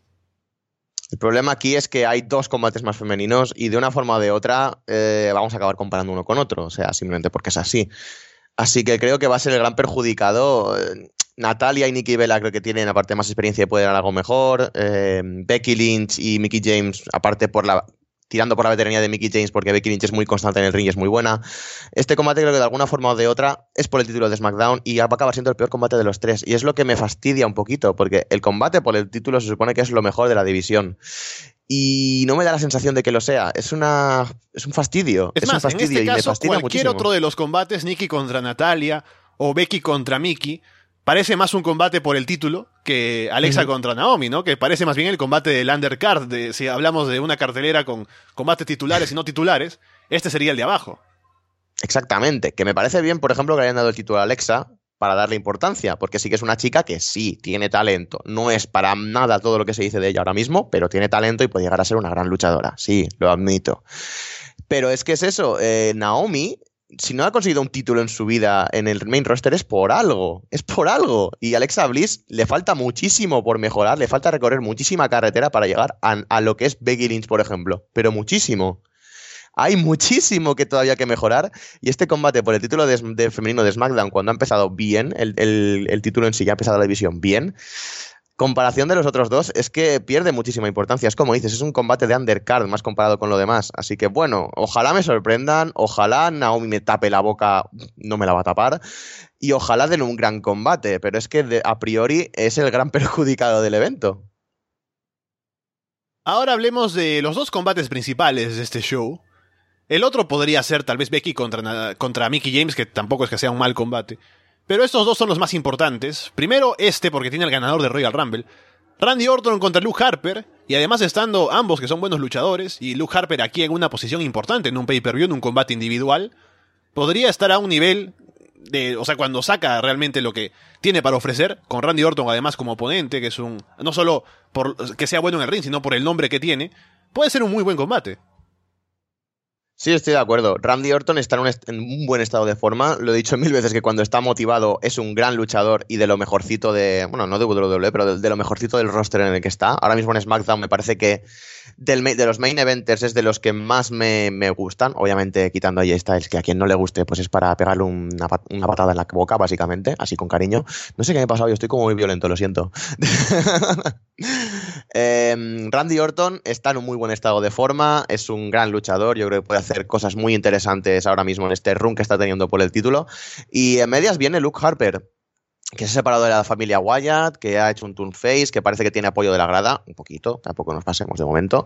El problema aquí es que hay dos combates más femeninos y de una forma o de otra eh, vamos a acabar comparando uno con otro, o sea, simplemente porque es así. Así que creo que va a ser el gran perjudicado. Natalia y Nikki Bella creo que tienen aparte más experiencia y pueden dar algo mejor. Eh, Becky Lynch y Mickie James, aparte por la... tirando por la veteranía de Mickie James porque Becky Lynch es muy constante en el ring y es muy buena. Este combate creo que de alguna forma o de otra es por el título de SmackDown y va a acabar siendo el peor combate de los tres. Y es lo que me fastidia un poquito, porque el combate por el título se supone que es lo mejor de la división. Y no me da la sensación de que lo sea. Es una es un fastidio. Es, es más, un fastidio en este y caso, me fastidia cualquier muchísimo. otro de los combates, Nikki contra Natalia o Becky contra Mickie, parece más un combate por el título que Alexa uh-huh. contra Naomi, ¿no? Que parece más bien el combate del undercard. De, si hablamos de una cartelera con combates titulares y no titulares, este sería el de abajo. Exactamente. Que me parece bien, por ejemplo, que le hayan dado el título a Alexa para darle importancia, porque sí que es una chica que sí, tiene talento. No es para nada todo lo que se dice de ella ahora mismo, pero tiene talento y puede llegar a ser una gran luchadora. Sí, lo admito. Pero es que es eso, eh, Naomi... si no ha conseguido un título en su vida en el main roster es por algo, es por algo. Y a Alexa Bliss le falta muchísimo por mejorar, le falta recorrer muchísima carretera para llegar a, a lo que es Becky Lynch, por ejemplo. Pero muchísimo. Hay muchísimo que todavía que mejorar. Y este combate por el título de, de femenino de SmackDown, cuando ha empezado bien, el, el, el título en sí ya ha empezado la división bien, comparación de los otros dos es que pierde muchísima importancia. Es como dices, es un combate de undercard más comparado con lo demás. Así que bueno, ojalá me sorprendan, ojalá Naomi me tape la boca, no me la va a tapar, y ojalá den un gran combate, pero es que de, a priori es el gran perjudicado del evento. Ahora hablemos de los dos combates principales de este show. El otro podría ser tal vez Becky contra, contra Mickie James, que tampoco es que sea un mal combate. Pero estos dos son los más importantes. Primero este porque tiene el ganador de Royal Rumble, Randy Orton contra Luke Harper, y además estando ambos que son buenos luchadores, y Luke Harper aquí en una posición importante en un pay-per-view, en un combate individual, podría estar a un nivel de, o sea, cuando saca realmente lo que tiene para ofrecer, con Randy Orton además como oponente, que es un, no solo por que sea bueno en el ring, sino por el nombre que tiene, puede ser un muy buen combate. Sí, estoy de acuerdo. Randy Orton está en un, est- en un buen estado de forma. Lo he dicho mil veces que cuando está motivado es un gran luchador y de lo mejorcito de... Bueno, no de W W E, pero de, de lo mejorcito del roster en el que está. Ahora mismo en SmackDown me parece que del, de los main eventers es de los que más me, me gustan. Obviamente, quitando a J Styles, que a quien no le guste, pues es para pegarle una, una patada en la boca, básicamente, así con cariño. No sé qué me ha pasado, yo estoy como muy violento, lo siento. eh, Randy Orton está en un muy buen estado de forma, es un gran luchador, yo creo que puede hacer cosas muy interesantes ahora mismo en este run que está teniendo por el título. Y en medias viene Luke Harper, que se ha separado de la familia Wyatt, que ha hecho un turn face, que parece que tiene apoyo de la grada, un poquito, tampoco nos pasemos de momento,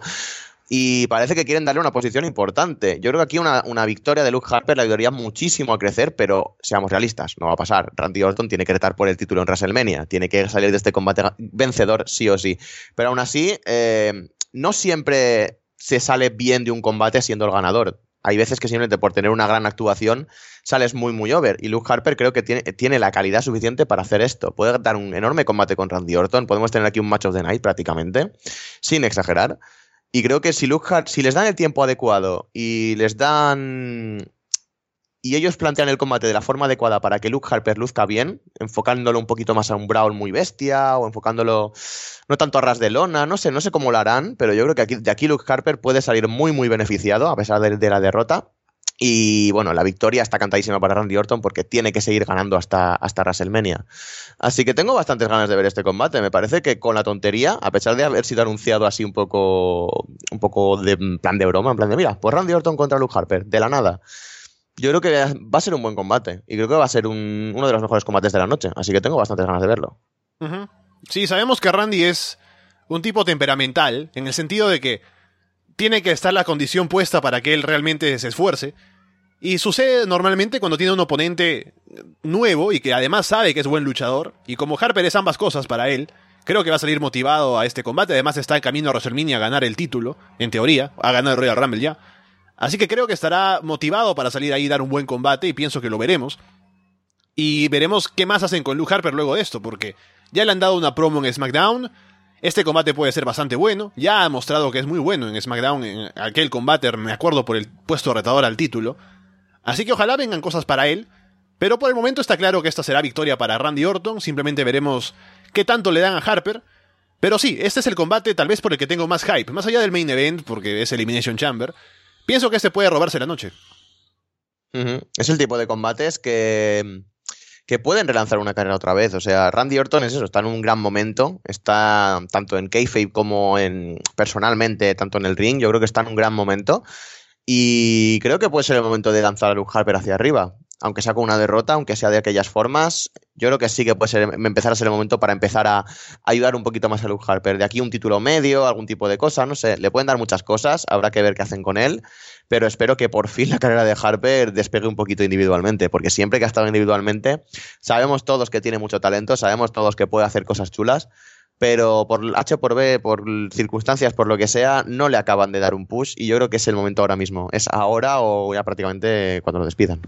y parece que quieren darle una posición importante. Yo creo que aquí una, una victoria de Luke Harper le ayudaría muchísimo a crecer, pero seamos realistas, no va a pasar. Randy Orton tiene que retar por el título en WrestleMania, tiene que salir de este combate vencedor sí o sí, pero aún así, eh, no siempre se sale bien de un combate siendo el ganador. Hay veces que simplemente por tener una gran actuación sales muy, muy over. Y Luke Harper creo que tiene, tiene la calidad suficiente para hacer esto. Puede dar un enorme combate con Randy Orton. Podemos tener aquí un match of the night prácticamente, sin exagerar. Y creo que si, Luke Har- si les dan el tiempo adecuado y les dan... y ellos plantean el combate de la forma adecuada para que Luke Harper luzca bien, enfocándolo un poquito más a un Brawl muy bestia o enfocándolo no tanto a ras de lona, no sé, no sé cómo lo harán, pero yo creo que aquí, de aquí Luke Harper puede salir muy, muy beneficiado a pesar de, de la derrota. Y bueno, la victoria está cantadísima para Randy Orton porque tiene que seguir ganando hasta, hasta WrestleMania. Así que tengo bastantes ganas de ver este combate. Me parece que con la tontería, a pesar de haber sido anunciado así un poco, un poco de plan de broma, en plan de mira, pues Randy Orton contra Luke Harper, de la nada. Yo creo que va a ser un buen combate y creo que va a ser un, uno de los mejores combates de la noche, así que tengo bastantes ganas de verlo. Uh-huh. Sí, sabemos que Randy es un tipo temperamental, en el sentido de que tiene que estar la condición puesta para que él realmente se esfuerce, y sucede normalmente cuando tiene un oponente nuevo y que además sabe que es buen luchador, y como Harper es ambas cosas para él, creo que va a salir motivado a este combate. Además está en camino a WrestleMania a ganar el título, en teoría, ha ganado el Royal Rumble ya. Así que creo que estará motivado para salir ahí y dar un buen combate, y pienso que lo veremos. Y veremos qué más hacen con Luke Harper luego de esto, porque ya le han dado una promo en SmackDown. Este combate puede ser bastante bueno. Ya ha mostrado que es muy bueno en SmackDown, en aquel combate, me acuerdo, por el puesto retador al título. Así que ojalá vengan cosas para él. Pero por el momento está claro que esta será victoria para Randy Orton. Simplemente veremos qué tanto le dan a Harper. Pero sí, este es el combate tal vez por el que tengo más hype. Más allá del main event, porque es Elimination Chamber. Pienso que este puede robarse la noche. Uh-huh. Es el tipo de combates que, que pueden relanzar una carrera otra vez. O sea, Randy Orton es eso, está en un gran momento. Está tanto en kayfabe como en personalmente, tanto en el ring. Yo creo que está en un gran momento. Y creo que puede ser el momento de lanzar a Luke Harper hacia arriba. Aunque sea con una derrota, aunque sea de aquellas formas, yo creo que sí que puede ser, empezar a ser el momento para empezar a ayudar un poquito más a Luke Harper. De aquí un título medio, algún tipo de cosa, no sé, le pueden dar muchas cosas, habrá que ver qué hacen con él, pero espero que por fin la carrera de Harper despegue un poquito individualmente, porque siempre que ha estado individualmente, sabemos todos que tiene mucho talento, sabemos todos que puede hacer cosas chulas, pero por H por B, por circunstancias, por lo que sea, no le acaban de dar un push, y yo creo que es el momento ahora mismo. Es ahora o ya prácticamente cuando lo despidan.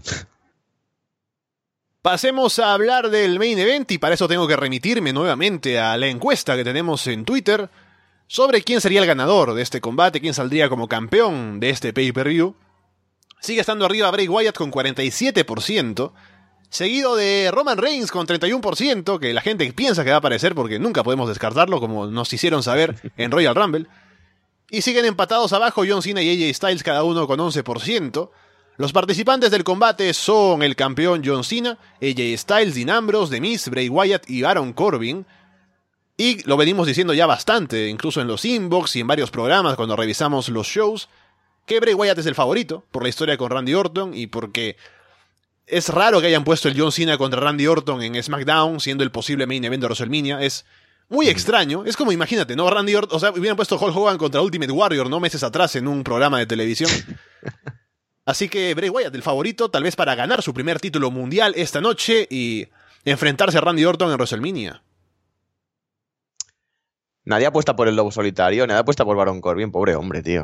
Pasemos a hablar del main event, y para eso tengo que remitirme nuevamente a la encuesta que tenemos en Twitter sobre quién sería el ganador de este combate, quién saldría como campeón de este pay-per-view. Sigue estando arriba Bray Wyatt con cuarenta y siete por ciento, seguido de Roman Reigns con treinta y uno por ciento, que la gente piensa que va a aparecer porque nunca podemos descartarlo, como nos hicieron saber en Royal Rumble. Y siguen empatados abajo John Cena y A J Styles, cada uno con once por ciento. Los participantes del combate son el campeón John Cena, A J Styles, Dean Ambrose, The Miz, Bray Wyatt y Baron Corbin. Y lo venimos diciendo ya bastante, incluso en los inbox y en varios programas cuando revisamos los shows, que Bray Wyatt es el favorito por la historia con Randy Orton y porque es raro que hayan puesto el John Cena contra Randy Orton en SmackDown, siendo el posible main event de WrestleMania. Es muy extraño. Es como, imagínate, ¿no? Randy Orton, o sea, hubieran puesto Hulk Hogan contra Ultimate Warrior, ¿no? Meses atrás en un programa de televisión. Así que Bray Wyatt, el favorito, tal vez para ganar su primer título mundial esta noche y enfrentarse a Randy Orton en WrestleMania. Nadie apuesta por el lobo solitario, nadie apuesta por Baron Corbin, pobre hombre, tío.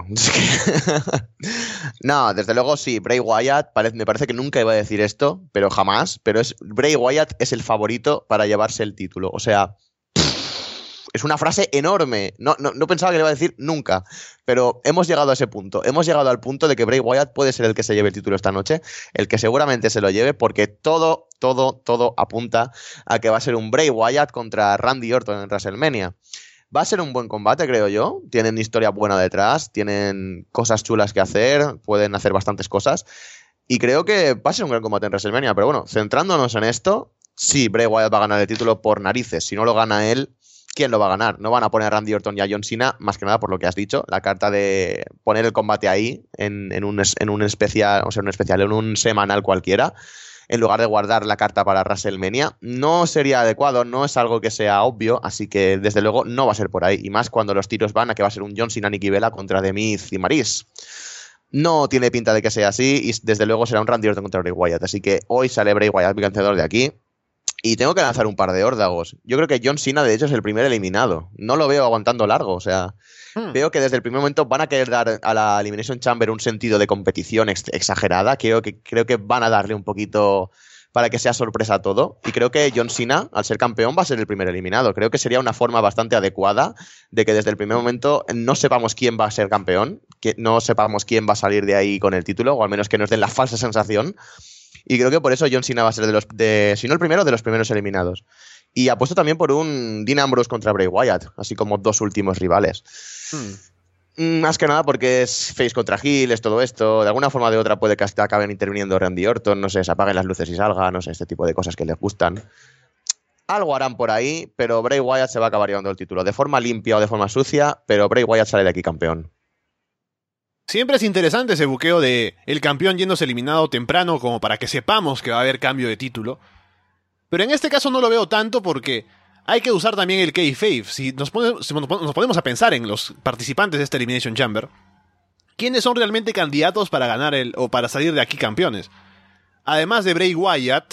No, desde luego sí, Bray Wyatt, parece, me parece que nunca iba a decir esto, pero jamás, pero es Bray Wyatt es el favorito para llevarse el título. O sea, es una frase enorme. No, no, no pensaba que le iba a decir nunca, pero hemos llegado a ese punto. Hemos llegado al punto de que Bray Wyatt puede ser el que se lleve el título esta noche, el que seguramente se lo lleve, porque todo, todo, todo apunta a que va a ser un Bray Wyatt contra Randy Orton en WrestleMania. Va a ser un buen combate, creo yo. Tienen historia buena detrás, tienen cosas chulas que hacer, pueden hacer bastantes cosas. Y creo que va a ser un gran combate en WrestleMania. Pero bueno, centrándonos en esto, sí, Bray Wyatt va a ganar el título por narices. Si no lo gana él, ¿quién lo va a ganar? No van a poner a Randy Orton y a John Cena, más que nada por lo que has dicho. La carta de poner el combate ahí, en, en, un, en un especial, o sea, un especial, en un semanal cualquiera, en lugar de guardar la carta para WrestleMania, no sería adecuado, no es algo que sea obvio, así que desde luego no va a ser por ahí. Y más cuando los tiros van a que va a ser un John Cena Nikki Bella contra The Miz y Maryse. No tiene pinta de que sea así y desde luego será un Randy Orton contra Bray Wyatt. Así que hoy sale Bray Wyatt vencedor de aquí. Y tengo que lanzar un par de órdagos. Yo creo que John Cena, de hecho, es el primer eliminado. No lo veo aguantando largo. O sea, hmm. veo que desde el primer momento van a querer dar a la Elimination Chamber un sentido de competición ex exagerada. Creo que, creo que van a darle un poquito para que sea sorpresa todo. Y creo que John Cena, al ser campeón, va a ser el primer eliminado. Creo que sería una forma bastante adecuada de que desde el primer momento no sepamos quién va a ser campeón, que no sepamos quién va a salir de ahí con el título, o al menos que nos den la falsa sensación. Y creo que por eso John Cena va a ser de los, de, si no el primero, de los primeros eliminados. Y apuesto también por un Dean Ambrose contra Bray Wyatt, así como dos últimos rivales. Hmm. Más que nada porque es face contra heel, es todo esto. De alguna forma o de otra puede que hasta acaben interviniendo Randy Orton, no sé, se apaguen las luces y salga, no sé, este tipo de cosas que les gustan. Algo harán por ahí, pero Bray Wyatt se va a acabar llevando el título. De forma limpia o de forma sucia, pero Bray Wyatt sale de aquí campeón. Siempre es interesante ese buqueo de el campeón yéndose eliminado temprano como para que sepamos que va a haber cambio de título. Pero en este caso no lo veo tanto porque hay que usar también el kayfabe. Si nos, pone, si nos ponemos a pensar en los participantes de esta Elimination Chamber, ¿quiénes son realmente candidatos para ganar el o para salir de aquí campeones? Además de Bray Wyatt,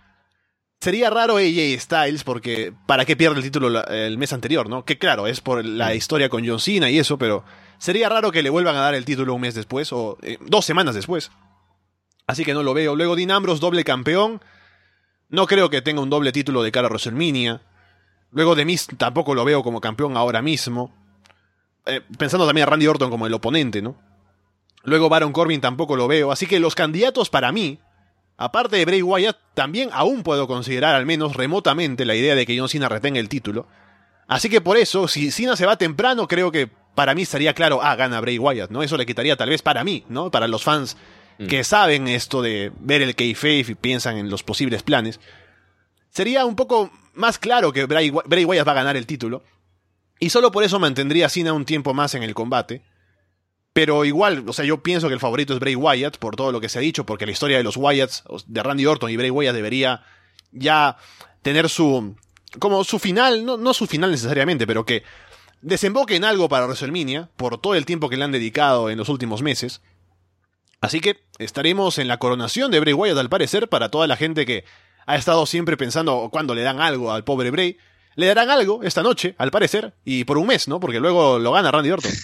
sería raro A J Styles porque ¿para qué pierde el título el mes anterior, no? Que claro, es por la historia con John Cena y eso, pero sería raro que le vuelvan a dar el título un mes después o eh, dos semanas después. Así que no lo veo. Luego Dean Ambrose, doble campeón. No creo que tenga un doble título de cara a WrestleMania. Luego The Miz tampoco lo veo como campeón ahora mismo. Eh, pensando también a Randy Orton como el oponente, ¿no? Luego Baron Corbin tampoco lo veo. Así que los candidatos para mí, aparte de Bray Wyatt, también aún puedo considerar al menos remotamente la idea de que John Cena retenga el título. Así que por eso, si Cena se va temprano, creo que para mí estaría claro, ah, gana Bray Wyatt, ¿no? Eso le quitaría tal vez para mí, ¿no? Para los fans mm. que saben esto de ver el kayfabe y piensan en los posibles planes. Sería un poco más claro que Bray, Bray Wyatt va a ganar el título. Y solo por eso mantendría a Cena un tiempo más en el combate. Pero igual, o sea, yo pienso que el favorito es Bray Wyatt por todo lo que se ha dicho, porque la historia de los Wyatts, de Randy Orton y Bray Wyatt debería ya tener su, como su final, no, no su final necesariamente, pero que desemboque en algo para WrestleMania, por todo el tiempo que le han dedicado en los últimos meses. Así que estaremos en la coronación de Bray Wyatt al parecer, para toda la gente que ha estado siempre pensando cuándo le dan algo al pobre Bray. Le darán algo esta noche, al parecer, y por un mes, ¿no? Porque luego lo gana Randy Orton.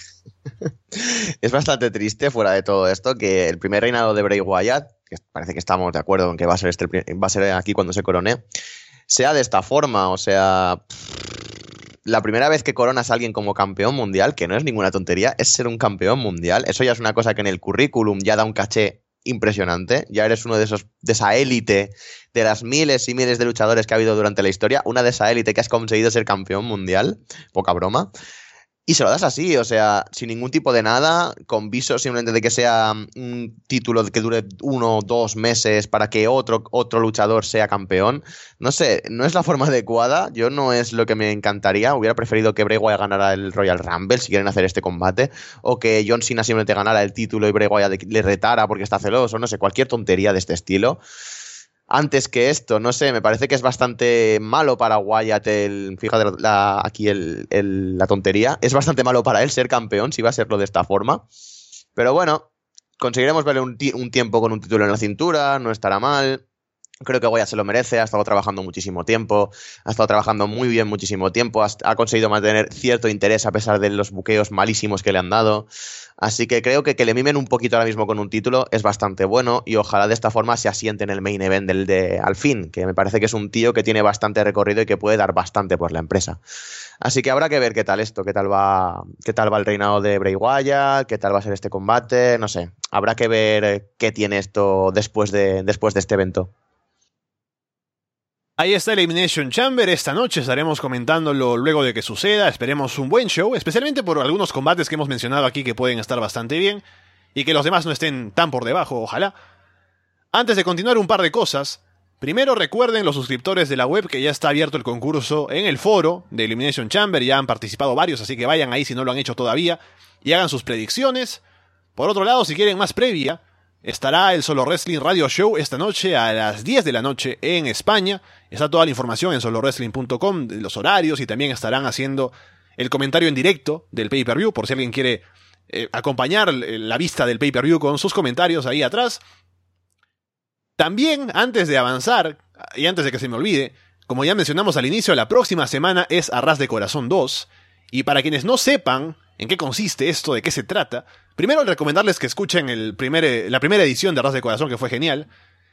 Es bastante triste, fuera de todo esto, que el primer reinado de Bray Wyatt, que parece que estamos de acuerdo en que va a ser, este, va a ser aquí cuando se corone, sea de esta forma. O sea, la primera vez que coronas a alguien como campeón mundial, que no es ninguna tontería, es ser un campeón mundial. Eso ya es una cosa que en el currículum ya da un caché impresionante. Ya eres uno de esos, de esa élite, de las miles y miles de luchadores que ha habido durante la historia, una de esa élite que has conseguido ser campeón mundial, poca broma, y se lo das así, o sea, sin ningún tipo de nada, con viso simplemente de que sea un título que dure uno o dos meses para que otro, otro luchador sea campeón. No sé, no es la forma adecuada, yo no es lo que me encantaría. Hubiera preferido que Bray Wyatt ganara el Royal Rumble si quieren hacer este combate, o que John Cena simplemente ganara el título y Bray Wyatt le retara porque está celoso, no sé, cualquier tontería de este estilo. Antes que esto, no sé, me parece que es bastante malo para Wyatt el, fíjate la, aquí el, el, la tontería, es bastante malo para él ser campeón si va a serlo de esta forma, pero bueno, conseguiremos verle un, un tiempo con un título en la cintura, no estará mal. Creo que Wyatt se lo merece, ha estado trabajando muchísimo tiempo, ha estado trabajando muy bien muchísimo tiempo, ha, ha conseguido mantener cierto interés a pesar de los buqueos malísimos que le han dado. Así que creo que que le mimen un poquito ahora mismo con un título es bastante bueno y ojalá de esta forma se asiente en el main event del de Al Fin, que me parece que es un tío que tiene bastante recorrido y que puede dar bastante por la empresa. Así que habrá que ver qué tal esto, qué tal va, qué tal va el reinado de Bray Wyatt, qué tal va a ser este combate, no sé. Habrá que ver qué tiene esto después de, después de este evento. Ahí está Elimination Chamber, esta noche estaremos comentándolo luego de que suceda, esperemos un buen show, especialmente por algunos combates que hemos mencionado aquí que pueden estar bastante bien, y que los demás no estén tan por debajo, ojalá. Antes de continuar, un par de cosas. Primero, recuerden los suscriptores de la web que ya está abierto el concurso en el foro de Elimination Chamber, ya han participado varios, así que vayan ahí si no lo han hecho todavía, y hagan sus predicciones. Por otro lado, si quieren más previa, estará el Solo Wrestling Radio Show esta noche a las diez de la noche en España. Está toda la información en solo wrestling punto com, de los horarios, y también estarán haciendo el comentario en directo del pay-per-view, por si alguien quiere eh, acompañar la vista del pay-per-view con sus comentarios ahí atrás. También, antes de avanzar, y antes de que se me olvide, como ya mencionamos al inicio, la próxima semana es Arras de Corazón dos, y para quienes no sepan en qué consiste esto, de qué se trata, primero recomendarles que escuchen el primer, la primera edición de Arras de Corazón, que fue genial.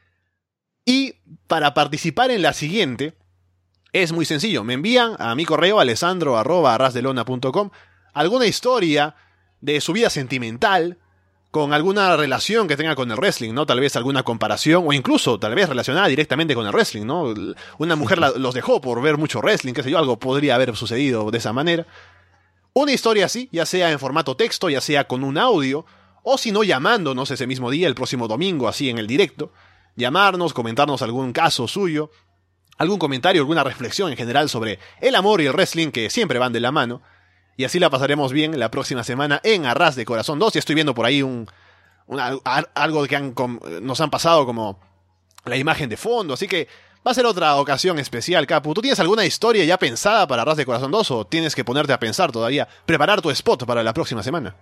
Y para participar en la siguiente, es muy sencillo. Me envían a mi correo alessandro arroba arrasdelona punto com alguna historia de su vida sentimental, con alguna relación que tenga con el wrestling, ¿no? Tal vez alguna comparación, o incluso tal vez relacionada directamente con el wrestling, ¿no? Una mujer la, los dejó por ver mucho wrestling, qué sé yo, algo podría haber sucedido de esa manera. Una historia así, ya sea en formato texto, ya sea con un audio, o si no llamándonos ese mismo día, el próximo domingo, así en el directo. Llamarnos, comentarnos algún caso suyo, algún comentario, alguna reflexión en general sobre el amor y el wrestling, que siempre van de la mano. Y así la pasaremos bien la próxima semana en Arras de Corazón dos. Ya estoy viendo por ahí un, una, algo que han, nos han pasado como la imagen de fondo, así que va a ser otra ocasión especial, Capu. ¿Tú tienes alguna historia ya pensada para Arras de Corazón dos o tienes que ponerte a pensar todavía, preparar tu spot para la próxima semana?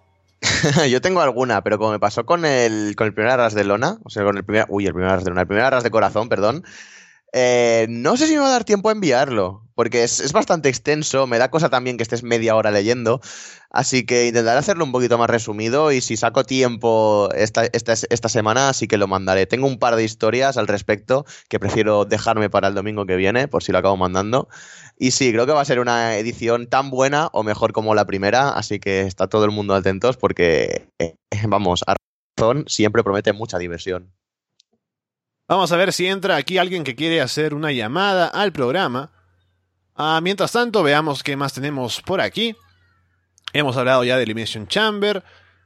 Yo tengo alguna, pero como me pasó con el, con el primer Arras de Lona, o sea, con el primer, uy, el primer Arras de Lona, el primer Arras de Corazón, perdón, eh, no sé si me va a dar tiempo a enviarlo, porque es, es bastante extenso, me da cosa también que estés media hora leyendo, así que intentaré hacerlo un poquito más resumido, y si saco tiempo esta, esta, esta semana sí que lo mandaré. Tengo un par de historias al respecto que prefiero dejarme para el domingo que viene, por si lo acabo mandando. Y sí, creo que va a ser una edición tan buena o mejor como la primera, así que está todo el mundo atentos porque, eh, vamos, a razón siempre promete mucha diversión. Vamos a ver si entra aquí alguien que quiere hacer una llamada al programa. Ah, mientras tanto, veamos qué más tenemos por aquí. Hemos hablado ya de Elimination Chamber.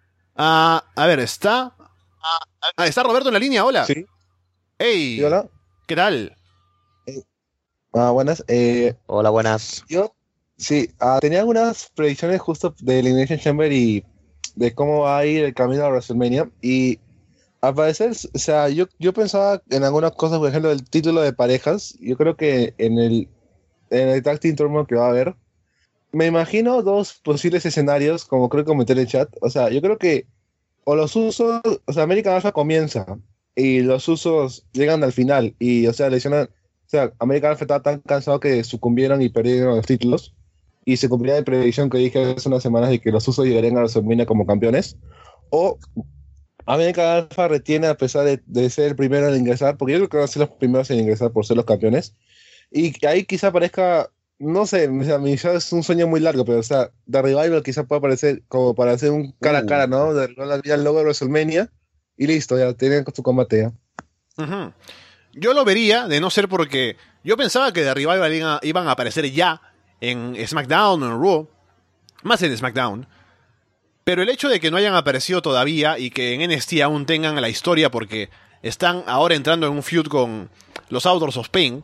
Ah, a ver, ¿está? Ah, ¿está Roberto en la línea? Hola. Sí. Hey. Sí, hola. ¿Qué tal? Eh, ah, buenas. Eh, Hola, buenas. yo, sí, ah, tenía algunas predicciones justo de Elimination Chamber y de cómo va a ir el camino a WrestleMania. Y al parecer, o sea, yo, yo pensaba en algunas cosas, por ejemplo, el título de parejas. Yo creo que en el, en el Tag Team Tournament que va a haber, me imagino dos posibles escenarios, como creo que comenté en el chat. O sea, yo creo que o los usos, o sea, American Alpha comienza y los usos llegan al final y, o sea, lesionan, o sea, American Alpha estaba tan cansado que sucumbieron y perdieron los títulos y se cumplía la predicción que dije hace unas semanas de que los usos llegarían a WrestleMania como campeones. O American Alpha retiene a pesar de, de ser el primero en ingresar, porque yo creo que van a ser los primeros en ingresar por ser los campeones, y ahí quizá aparezca, no sé, o sea, mi show es un sueño muy largo, pero o sea, The Revival quizá pueda aparecer como para hacer un cara a cara, ¿no? De el logo de WrestleMania y listo, ya tienen su combate ya. Uh-huh. Yo lo vería, de no ser porque yo pensaba que The Revival iban, iban a aparecer ya en SmackDown o en Raw, más en SmackDown, pero el hecho de que no hayan aparecido todavía y que en N X T aún tengan la historia porque están ahora entrando en un feud con los Authors of Pain,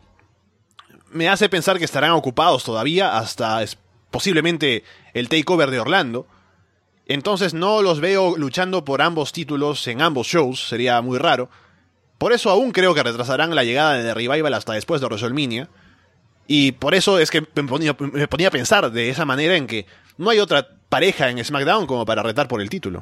me hace pensar que estarán ocupados todavía hasta es, posiblemente el takeover de Orlando. Entonces no los veo luchando por ambos títulos en ambos shows, sería muy raro. Por eso aún creo que retrasarán la llegada de The Revival hasta después de WrestleMania. Y por eso es que me ponía, me ponía a pensar de esa manera en que no hay otra pareja en SmackDown como para retar por el título.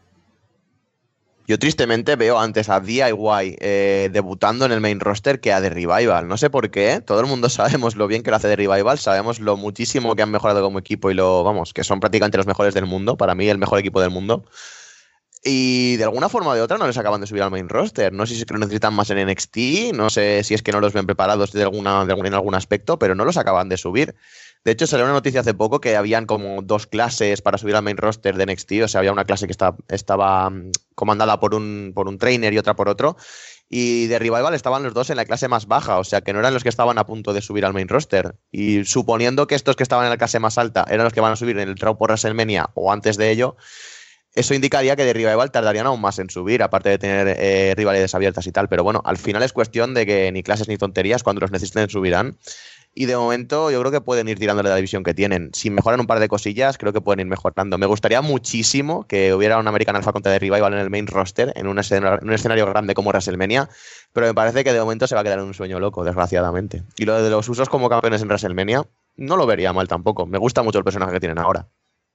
Yo tristemente veo antes a D I Y eh, debutando en el main roster que a The Revival. No sé por qué. Todo el mundo sabemos lo bien que lo hace The Revival. Sabemos lo muchísimo que han mejorado como equipo y lo, vamos, que son prácticamente los mejores del mundo. Para mí, el mejor equipo del mundo. Y de alguna forma o de otra no les acaban de subir al main roster. No sé si es que lo necesitan más en N X T. No sé si es que no los ven preparados de alguna, de algún, en algún aspecto, pero no los acaban de subir. De hecho, salió una noticia hace poco que habían como dos clases para subir al main roster de N X T. O sea, había una clase que está, estaba comandada por un, por un trainer y otra por otro. Y de Revival estaban los dos en la clase más baja, o sea que no eran los que estaban a punto de subir al main roster. Y suponiendo que estos que estaban en la clase más alta eran los que van a subir en el Raw por WrestleMania o antes de ello, eso indicaría que de Revival tardarían aún más en subir, aparte de tener eh, rivalidades abiertas y tal. Pero bueno, al final es cuestión de que ni clases ni tonterías, cuando los necesiten subirán. Y de momento yo creo que pueden ir tirándole la división que tienen. Si mejoran un par de cosillas, creo que pueden ir mejorando. Me gustaría muchísimo que hubiera un American Alpha contra The Revival en el main roster, en un escenario, en un escenario grande como WrestleMania, pero me parece que de momento se va a quedar en un sueño loco, desgraciadamente. Y lo de los usos como campeones en WrestleMania, no lo vería mal tampoco. Me gusta mucho el personaje que tienen ahora.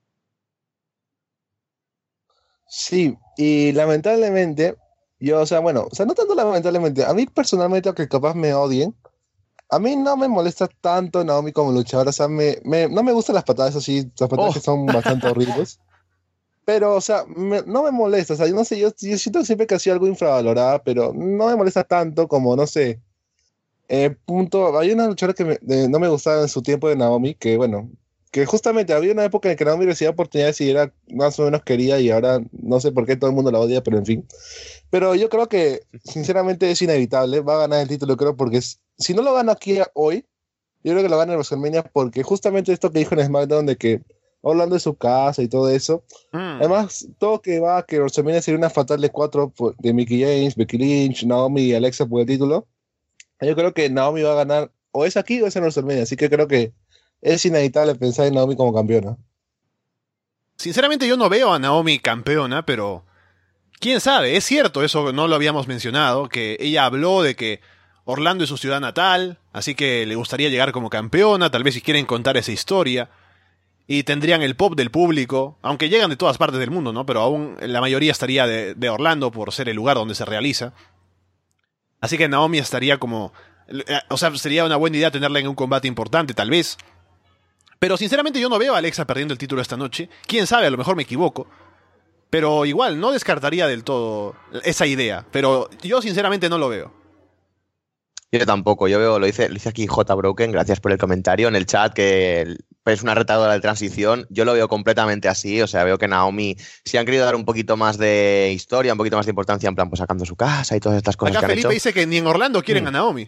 Sí, y lamentablemente, yo, o sea, bueno, o sea, no tanto lamentablemente, a mí personalmente, aunque capaz me odien, a mí no me molesta tanto Naomi como luchadora, o sea, me, me- no me gustan las patadas así, las patadas Oh. que son bastante horribles, pero, o sea, me- no me molesta, o sea, yo no sé, yo, yo siento siempre que ha sido algo infravalorada, pero no me molesta tanto como, no sé, eh, punto, hay una luchadora que me- de- no me gustaba en su tiempo de Naomi, que bueno, que justamente había una época en que Naomi recibía oportunidades y era más o menos querida y ahora no sé por qué todo el mundo la odia, pero en fin. Pero yo creo que, sinceramente, es inevitable. Va a ganar el título, creo, porque es- si no lo gana aquí hoy, yo creo que lo gana en WrestleMania, porque justamente esto que dijo en SmackDown de que hablando de su casa y todo eso. Mm. Además, todo que va a que WrestleMania sería una fatal de cuatro por- de Mickey James, Becky Lynch, Naomi y Alexa por el título. Yo creo que Naomi va a ganar, o es aquí o es en WrestleMania, así que creo que es inevitable pensar en Naomi como campeona. Sinceramente yo no veo a Naomi campeona, pero quién sabe, es cierto, eso no lo habíamos mencionado, que ella habló de que Orlando es su ciudad natal, así que le gustaría llegar como campeona, tal vez si quieren contar esa historia, y tendrían el pop del público, aunque llegan de todas partes del mundo, ¿no? Pero aún la mayoría estaría de, de Orlando por ser el lugar donde se realiza. Así que Naomi estaría como... eh, O sea, sería una buena idea tenerla en un combate importante, tal vez. Pero sinceramente yo no veo a Alexa perdiendo el título esta noche. Quién sabe, a lo mejor me equivoco. Pero igual, no descartaría del todo esa idea. Pero yo sinceramente no lo veo. Yo tampoco, yo veo, lo dice, lo dice aquí J. Broken, gracias por el comentario en el chat, que es una retadora de transición. Yo lo veo completamente así, o sea, veo que Naomi, si han querido dar un poquito más de historia, un poquito más de importancia, en plan, pues sacando su casa y todas estas cosas Acá que han Felipe hecho. dice que ni en Orlando quieren Mm. a Naomi.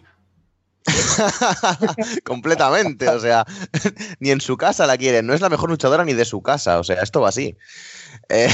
Completamente, o sea, ni en su casa la quieren, no es la mejor luchadora ni de su casa, o sea, esto va así. Eh,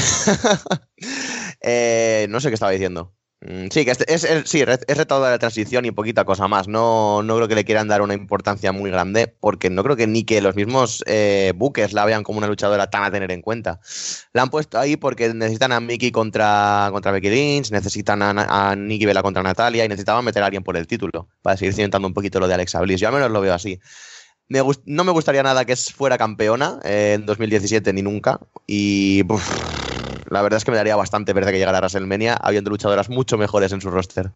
eh, no sé qué estaba diciendo. Mm, Sí, que este- es, es- sí, re- es retadora de transición y poquita cosa más. No, no creo que le quieran dar una importancia muy grande, porque no creo que ni que los mismos eh, bookers la vean como una luchadora tan a tener en cuenta. La han puesto ahí porque necesitan a Mickey contra, contra Becky Lynch, necesitan a, Na- a Nikki Bella contra Natalia y necesitaban meter a alguien por el título para seguir cimentando un poquito lo de Alexa Bliss. Yo al menos lo veo así. Me gust- no me gustaría nada que es- fuera campeona eh, en dos mil diecisiete ni nunca. Y uf, la verdad es que me daría bastante pereza que llegara a WrestleMania habiendo luchadoras mucho mejores en su roster.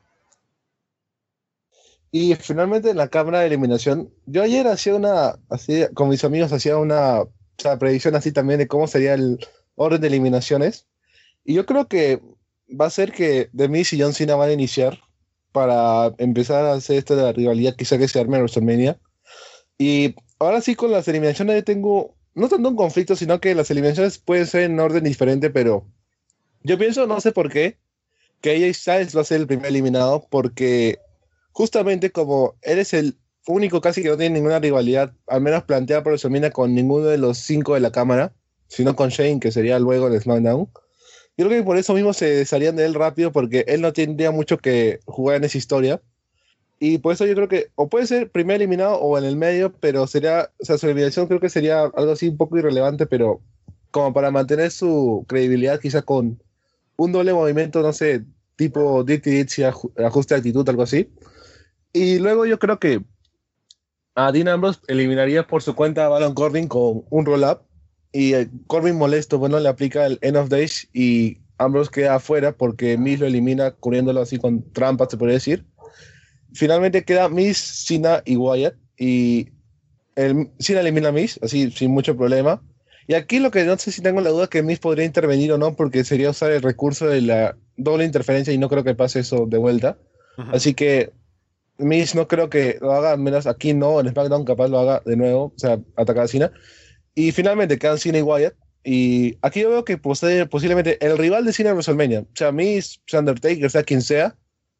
Y finalmente en la cámara de eliminación, yo ayer hacía una, así, con mis amigos hacía una, o sea, predicción así también de cómo sería el orden de eliminaciones. Y yo creo que va a ser que The Miz y John Cena van a iniciar para empezar a hacer esta de la rivalidad quizá que se arme en WrestleMania. Y ahora sí con las eliminaciones yo tengo, no tanto un conflicto, sino que las eliminaciones pueden ser en orden diferente, pero yo pienso, no sé por qué, que A J Styles va a ser el primer eliminado, porque justamente como eres el único casi que no tiene ninguna rivalidad, al menos planteada por WrestleMania con ninguno de los cinco de la cámara, sino con Shane, que sería luego el SmackDown. Yo creo que por eso mismo se desharían de él rápido, porque él no tendría mucho que jugar en esa historia. Y por eso yo creo que o puede ser primer eliminado o en el medio, pero sería, o sea, su eliminación creo que sería algo así un poco irrelevante, pero como para mantener su credibilidad quizá con un doble movimiento, no sé, tipo Dirty Deeds y aju- ajuste de actitud, algo así. Y luego yo creo que a Dean Ambrose eliminaría por su cuenta a Baron Corbin con un roll-up. Y eh, Corbin molesto, bueno, le aplica el End of Days y Ambrose queda afuera porque Miz lo elimina cubriéndolo así con trampas, se podría decir. Finalmente queda Miz, Cena y Wyatt. Y el, Cena elimina a Miz, así sin mucho problema. Y aquí lo que no sé si tengo la duda que Miz podría intervenir o no, porque sería usar el recurso de la doble interferencia y no creo que pase eso de vuelta. Ujú. Así que Miz no creo que lo haga, al menos aquí no, en SmackDown capaz lo haga de nuevo, o sea, atacar a Cena. Y finalmente quedan Cena y Wyatt. Y aquí yo veo que posee- posiblemente el rival de Cena en WrestleMania, o sea, Miz, sea Undertaker, sea quien sea,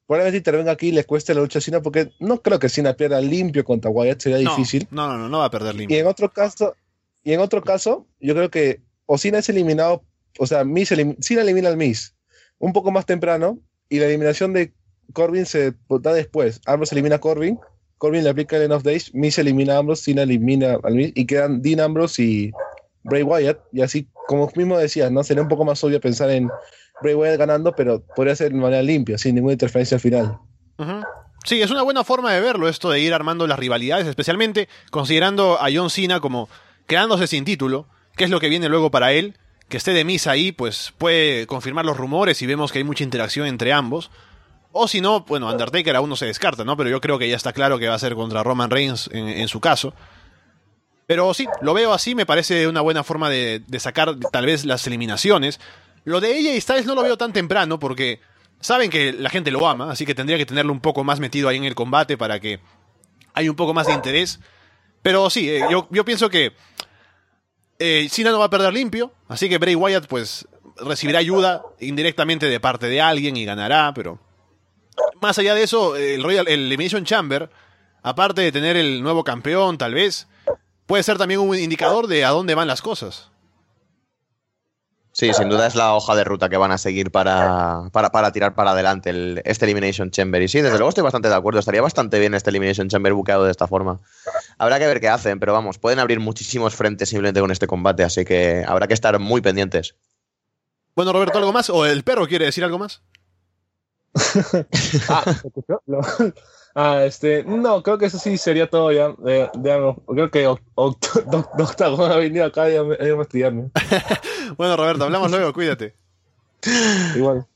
probablemente intervenga aquí y les cueste la lucha a Cena, porque no creo que Cena pierda limpio contra Wyatt, sería no, difícil. No, no, no, no va a perder limpio. Y en otro caso, y en otro caso, yo creo que o Cena es eliminado, o sea, Miz elim Cena elimina al Miz un poco más temprano, y la eliminación de Corbin se da después. Ambrose elimina a Corbin, Corbin le aplica el End of Days, Miz elimina a Ambrose, Cena elimina al Miz, y quedan Dean Ambrose y Bray Wyatt, y así, como mismo decías, ¿no? Sería un poco más obvio pensar en Bray Wyatt ganando, pero podría ser de manera limpia, sin ninguna interferencia al final. Uh-huh. Sí, es una buena forma de verlo esto de ir armando las rivalidades, especialmente considerando a John Cena como quedándose sin título, que es lo que viene luego para él. Que esté de Miz ahí, pues puede confirmar los rumores y vemos que hay mucha interacción entre ambos. O si no, bueno, Undertaker aún no se descarta, ¿no? Pero yo creo que ya está claro que va a ser contra Roman Reigns en, en su caso. Pero sí, lo veo así, me parece una buena forma de, de sacar tal vez las eliminaciones. Lo de A J Styles no lo veo tan temprano porque saben que la gente lo ama, así que tendría que tenerlo un poco más metido ahí en el combate para que haya un poco más de interés. Pero sí, eh, yo, yo pienso que Eh, Cena no va a perder limpio, así que Bray Wyatt pues recibirá ayuda indirectamente de parte de alguien y ganará, pero más allá de eso, el Royal el Elimination Chamber, aparte de tener el nuevo campeón tal vez, puede ser también un indicador de a dónde van las cosas. Sí, sin duda es la hoja de ruta que van a seguir para, para, para tirar para adelante el, este Elimination Chamber. Y sí, desde luego estoy bastante de acuerdo. Estaría bastante bien este Elimination Chamber buqueado de esta forma. Habrá que ver qué hacen, pero vamos, pueden abrir muchísimos frentes simplemente con este combate, así que habrá que estar muy pendientes. Bueno, Roberto, ¿algo más? ¿O el perro quiere decir algo más? ah, no. ah, este, no, creo que eso sí sería todo ya. Eh, digamos, creo que Octagon ha venido acá y a investigarme. Bueno, Roberto, hablamos luego, cuídate. Igual.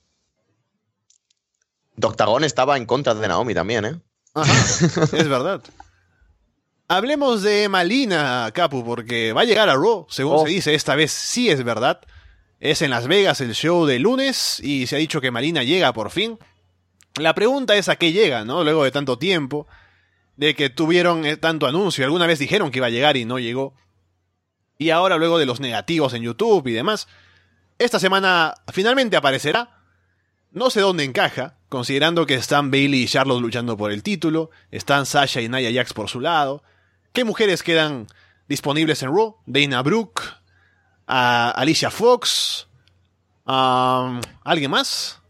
Octagon estaba en contra de Naomi también, ¿eh? Ajá, es verdad. Hablemos de Malina, Capu, porque va a llegar a Raw, según oh. se dice, esta vez sí es verdad. Es en Las Vegas el show de lunes y se ha dicho que Malina llega por fin. La pregunta es a qué llega, ¿no? Luego de tanto tiempo, de que tuvieron tanto anuncio, alguna vez dijeron que iba a llegar y no llegó. Y ahora luego de los negativos en YouTube y demás, esta semana finalmente aparecerá. No sé dónde encaja, considerando que están Bayley y Charlotte luchando por el título, están Sasha y Nia Jax por su lado. ¿Qué mujeres quedan disponibles en Raw? Dana Brooke, uh, Alicia Fox, um, ¿alguien más?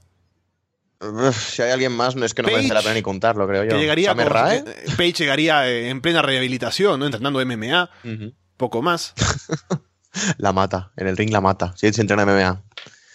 Uf, si hay alguien más, no es que no Paige, merece la pena ni contarlo, creo yo. Que llegaría con, eh, Paige llegaría en plena rehabilitación, ¿no? Entrenando M M A, uh-huh. poco más. La mata, en el ring la mata, si se entrena M M A.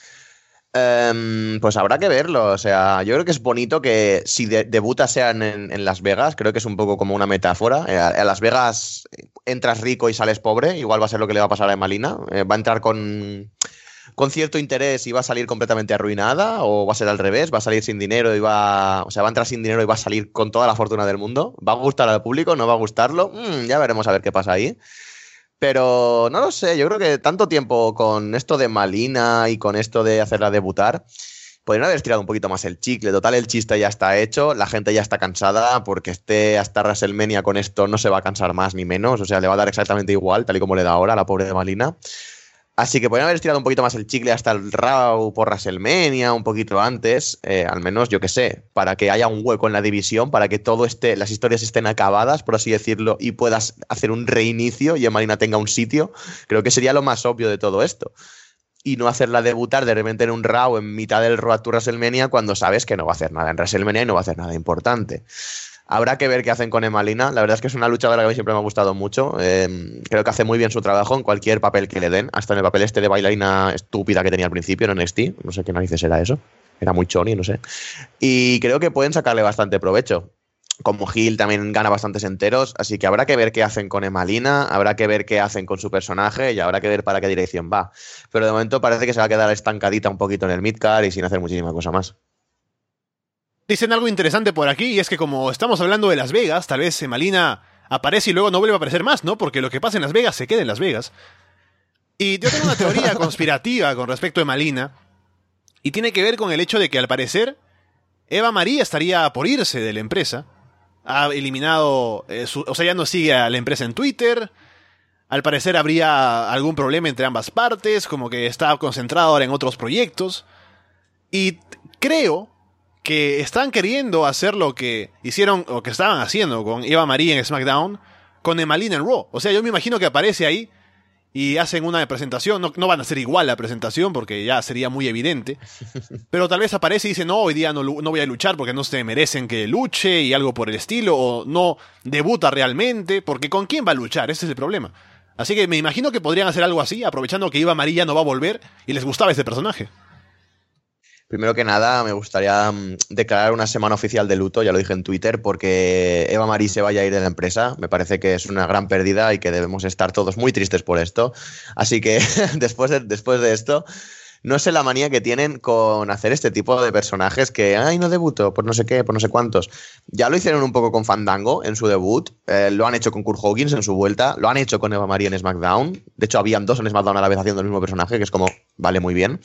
Um, pues habrá que verlo, o sea, yo creo que es bonito que si de debuta sean en, en Las Vegas, creo que es un poco como una metáfora. Eh, a, a Las Vegas entras rico y sales pobre, igual va a ser lo que le va a pasar a Malina. Eh, va a entrar con, con cierto interés y va a salir completamente arruinada, o va a ser al revés, va a salir sin dinero y va, o sea, va a entrar sin dinero y va a salir con toda la fortuna del mundo. ¿Va a gustar al público? ¿No va a gustarlo? Mm, ya veremos a ver qué pasa ahí. Pero no lo sé, yo creo que tanto tiempo con esto de Malina y con esto de hacerla debutar, podrían haber estirado un poquito más el chicle. Total, el chiste ya está hecho, la gente ya está cansada, porque esté hasta WrestleMania con esto no se va a cansar más ni menos, o sea, le va a dar exactamente igual, tal y como le da ahora a la pobre de Malina. Así que podrían haber estirado un poquito más el chicle hasta el Raw por WrestleMania, un poquito antes, eh, al menos, yo qué sé, para que haya un hueco en la división, para que todo esté, las historias estén acabadas, por así decirlo, y puedas hacer un reinicio y Malina tenga un sitio. Creo que sería lo más obvio de todo esto. Y no hacerla debutar de repente en un Raw en mitad del Road to WrestleMania cuando sabes que no va a hacer nada en WrestleMania y no va a hacer nada importante. Habrá que ver qué hacen con Emalina. La verdad es que es una luchadora que a mí siempre me ha gustado mucho. Eh, creo que hace muy bien su trabajo en cualquier papel que le den. Hasta en el papel este de bailarina estúpida que tenía al principio en N X T. No sé qué narices era eso. Era muy choni, no sé. Y creo que pueden sacarle bastante provecho. Como Hill también gana bastantes enteros. Así que habrá que ver qué hacen con Emalina. Habrá que ver qué hacen con su personaje. Y habrá que ver para qué dirección va. Pero de momento parece que se va a quedar estancadita un poquito en el midcard y sin hacer muchísima cosa más. Dicen algo interesante por aquí, y es que como estamos hablando de Las Vegas, tal vez Malina aparece y luego no vuelve a aparecer más, ¿no? Porque lo que pasa en Las Vegas se queda en Las Vegas. Y yo tengo una teoría conspirativa con respecto a Malina, y tiene que ver con el hecho de que al parecer Eva María estaría por irse de la empresa. Ha eliminado, eh, su, o sea, ya no sigue a la empresa en Twitter. Al parecer habría algún problema entre ambas partes, como que está concentrado ahora en otros proyectos. Y creo... que están queriendo hacer lo que hicieron o que estaban haciendo con Eva Marie en SmackDown, con Emmalina en Raw. O sea, yo me imagino que aparece ahí y hacen una presentación. No, no van a hacer igual la presentación porque ya sería muy evidente. Pero tal vez aparece y dice, no, hoy día no, no voy a luchar porque no se merecen que luche y algo por el estilo. O no debuta realmente, porque ¿con quién va a luchar? Ese es el problema. Así que me imagino que podrían hacer algo así, aprovechando que Eva Marie ya no va a volver y les gustaba ese personaje. Primero que nada, me gustaría um, declarar una semana oficial de luto, ya lo dije en Twitter, porque Eva Marie se vaya a ir de la empresa. Me parece que es una gran pérdida y que debemos estar todos muy tristes por esto. Así que después de, después de esto, no sé la manía que tienen con hacer este tipo de personajes que, ay, no debuto, por no sé qué, por no sé cuántos. Ya lo hicieron un poco con Fandango en su debut, eh, lo han hecho con Kurt Hawkins en su vuelta, lo han hecho con Eva Marie en SmackDown. De hecho, habían dos en SmackDown a la vez haciendo el mismo personaje, que es como, vale, muy bien.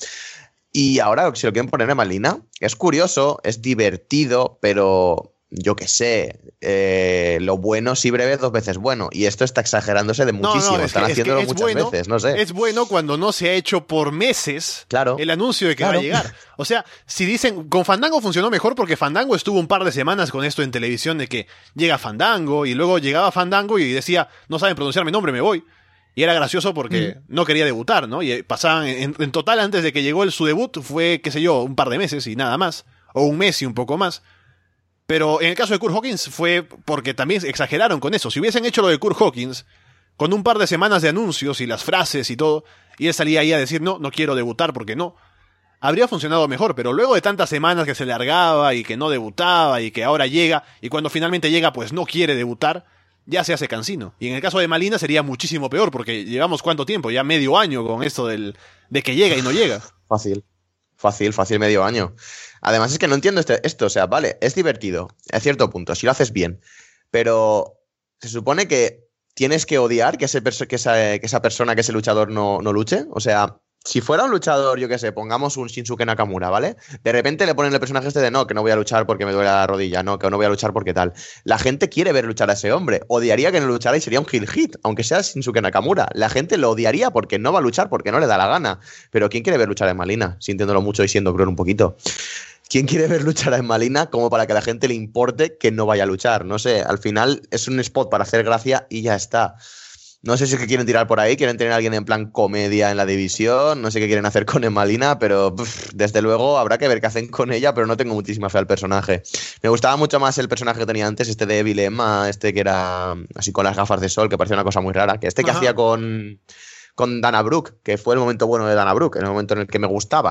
Y ahora, si lo quieren poner en Emmalina, es curioso, es divertido, pero yo qué sé, eh, lo bueno sí breve dos veces bueno. Y esto está exagerándose de muchísimo, no, no, están que, haciéndolo es que es muchas bueno, veces, no sé. Es bueno cuando no se ha hecho por meses claro, el anuncio de que claro. va a llegar. O sea, si dicen, con Fandango funcionó mejor porque Fandango estuvo un par de semanas con esto en televisión de que llega Fandango y luego llegaba Fandango y decía, no saben pronunciar mi nombre, me voy. Y era gracioso porque mm. no quería debutar, ¿no? Y pasaban, en, en total, antes de que llegó el, su debut, fue, qué sé yo, un par de meses y nada más. O un mes y un poco más. Pero en el caso de Kurt Hawkins fue porque también exageraron con eso. Si hubiesen hecho lo de Kurt Hawkins, con un par de semanas de anuncios y las frases y todo, y él salía ahí a decir, no, no quiero debutar porque no, habría funcionado mejor. Pero luego de tantas semanas que se largaba y que no debutaba y que ahora llega, y cuando finalmente llega, pues no quiere debutar, ya se hace cansino. Y en el caso de Emmalina sería muchísimo peor, porque llevamos ¿cuánto tiempo? Ya medio año con esto del, de que llega y no llega. Fácil, fácil, fácil medio año. Además es que no entiendo este, esto, o sea, vale, es divertido, a cierto punto, si lo haces bien, pero se supone que tienes que odiar que, ese perso- que, esa, que esa persona, que ese luchador no, no luche. O sea, si fuera un luchador, yo qué sé, pongamos un Shinsuke Nakamura, ¿vale? De repente le ponen el personaje este de no, que no voy a luchar porque me duele la rodilla, no, que no voy a luchar porque tal. La gente quiere ver luchar a ese hombre. Odiaría que no luchara y sería un heel hit, aunque sea Shinsuke Nakamura. La gente lo odiaría porque no va a luchar, porque no le da la gana. Pero ¿quién quiere ver luchar a Emmalina? Sintiéndolo mucho y siendo cruel un poquito. ¿Quién quiere ver luchar a Emmalina como para que a la gente le importe que no vaya a luchar? No sé, al final es un spot para hacer gracia y ya está. No sé si es que quieren tirar por ahí, quieren tener a alguien en plan comedia en la división, no sé qué quieren hacer con Emmalina, pero pff, desde luego habrá que ver qué hacen con ella, pero no tengo muchísima fe al personaje. Me gustaba mucho más el personaje que tenía antes, este de Evil Emma, este que era así con las gafas de sol, que parecía una cosa muy rara, que este que Ajá. hacía con, con Dana Brooke, que fue el momento bueno de Dana Brooke, en el momento en el que me gustaba.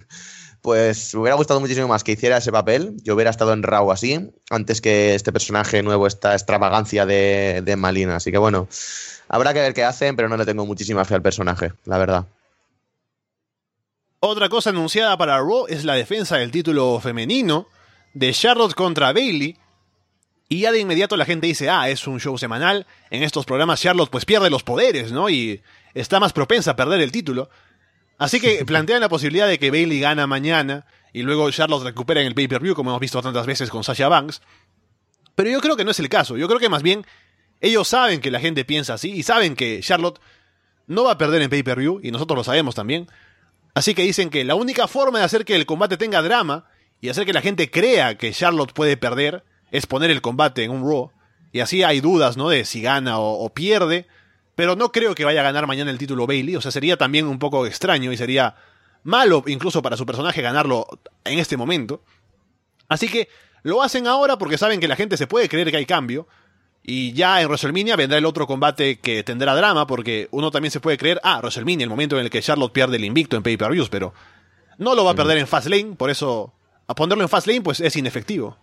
Pues me hubiera gustado muchísimo más que hiciera ese papel. Yo hubiera estado en Raw así, antes que este personaje nuevo, esta extravagancia de, de Emmalina. Así que bueno, habrá que ver qué hacen, pero no le tengo muchísima fe al personaje, la verdad. Otra cosa anunciada para Raw es la defensa del título femenino de Charlotte contra Bayley. Y ya de inmediato la gente dice, ah, es un show semanal. En estos programas Charlotte pues pierde los poderes, ¿no? Y está más propensa a perder el título. Así que plantean la posibilidad de que Bayley gana mañana y luego Charlotte recupera en el pay-per-view, como hemos visto tantas veces con Sasha Banks. Pero yo creo que no es el caso. Yo creo que más bien ellos saben que la gente piensa así y saben que Charlotte no va a perder en pay-per-view, y nosotros lo sabemos también. Así que dicen que la única forma de hacer que el combate tenga drama y hacer que la gente crea que Charlotte puede perder es poner el combate en un Raw. Y así hay dudas, ¿no?, de si gana o, o pierde. Pero no creo que vaya a ganar mañana el título Bayley. O sea, sería también un poco extraño y sería malo incluso para su personaje ganarlo en este momento. Así que lo hacen ahora porque saben que la gente se puede creer que hay cambio. Y ya en WrestleMania vendrá el otro combate que tendrá drama, porque uno también se puede creer, ah, WrestleMania, el momento en el que Charlotte pierde el invicto en pay-per-views, pero no lo va a perder en Fastlane, por eso a ponerlo en Fastlane pues es inefectivo.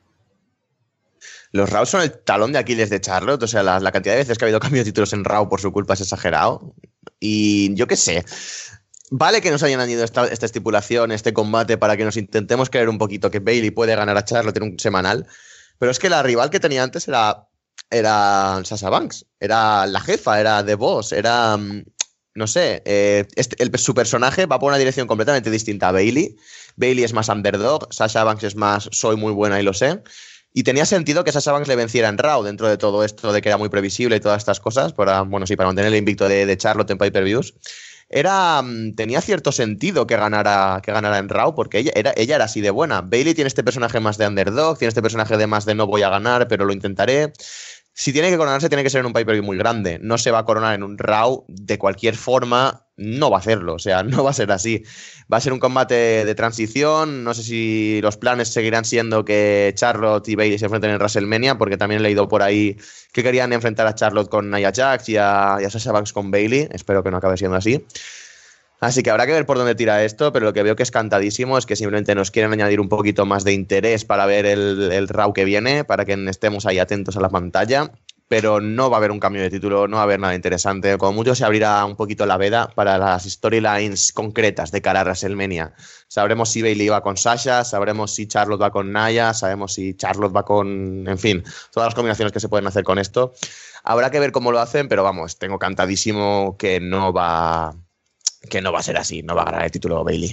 Los Raw son el talón de Aquiles de Charlotte, o sea, la, la cantidad de veces que ha habido cambio de títulos en Raw por su culpa es exagerado. Y yo qué sé, vale que nos hayan añadido esta, esta estipulación, este combate, para que nos intentemos creer un poquito que Bayley puede ganar a Charlotte en un semanal, pero es que la rival que tenía antes era, era Sasha Banks, era la jefa, era The Boss, era, no sé, eh, este, el, su personaje va por una dirección completamente distinta a Bayley. Bayley es más underdog, Sasha Banks es más soy muy buena y lo sé. Y tenía sentido que Sasha Banks le venciera en Raw dentro de todo esto de que era muy previsible y todas estas cosas, para, bueno, sí, para mantener el invicto de, de Charlotte en pay-per-views. era tenía cierto sentido que ganara, que ganara en Raw, porque ella era, ella era así de buena. Bayley tiene este personaje más de underdog, tiene este personaje de más de no voy a ganar, pero lo intentaré. Si tiene que coronarse, tiene que ser en un pay-per-view muy grande. No se va a coronar en un Raw de cualquier forma, no va a hacerlo, o sea, no va a ser así. Va a ser un combate de transición, no sé si los planes seguirán siendo que Charlotte y Bayley se enfrenten en WrestleMania, porque también he leído por ahí que querían enfrentar a Charlotte con Nia Jax y a, y a Sasha Banks con Bayley. Espero que no acabe siendo así. Así que habrá que ver por dónde tira esto, pero lo que veo que es cantadísimo es que simplemente nos quieren añadir un poquito más de interés para ver el, el Raw que viene, para que estemos ahí atentos a la pantalla, pero no va a haber un cambio de título, no va a haber nada interesante. Como mucho se abrirá un poquito la veda para las storylines concretas de cara a WrestleMania. Sabremos si Bayley va con Sasha, sabremos si Charlotte va con Nia, sabemos si Charlotte va con... En fin, todas las combinaciones que se pueden hacer con esto. Habrá que ver cómo lo hacen, pero vamos, tengo cantadísimo que no va... que no va a ser así, no va a ganar el título Bayley.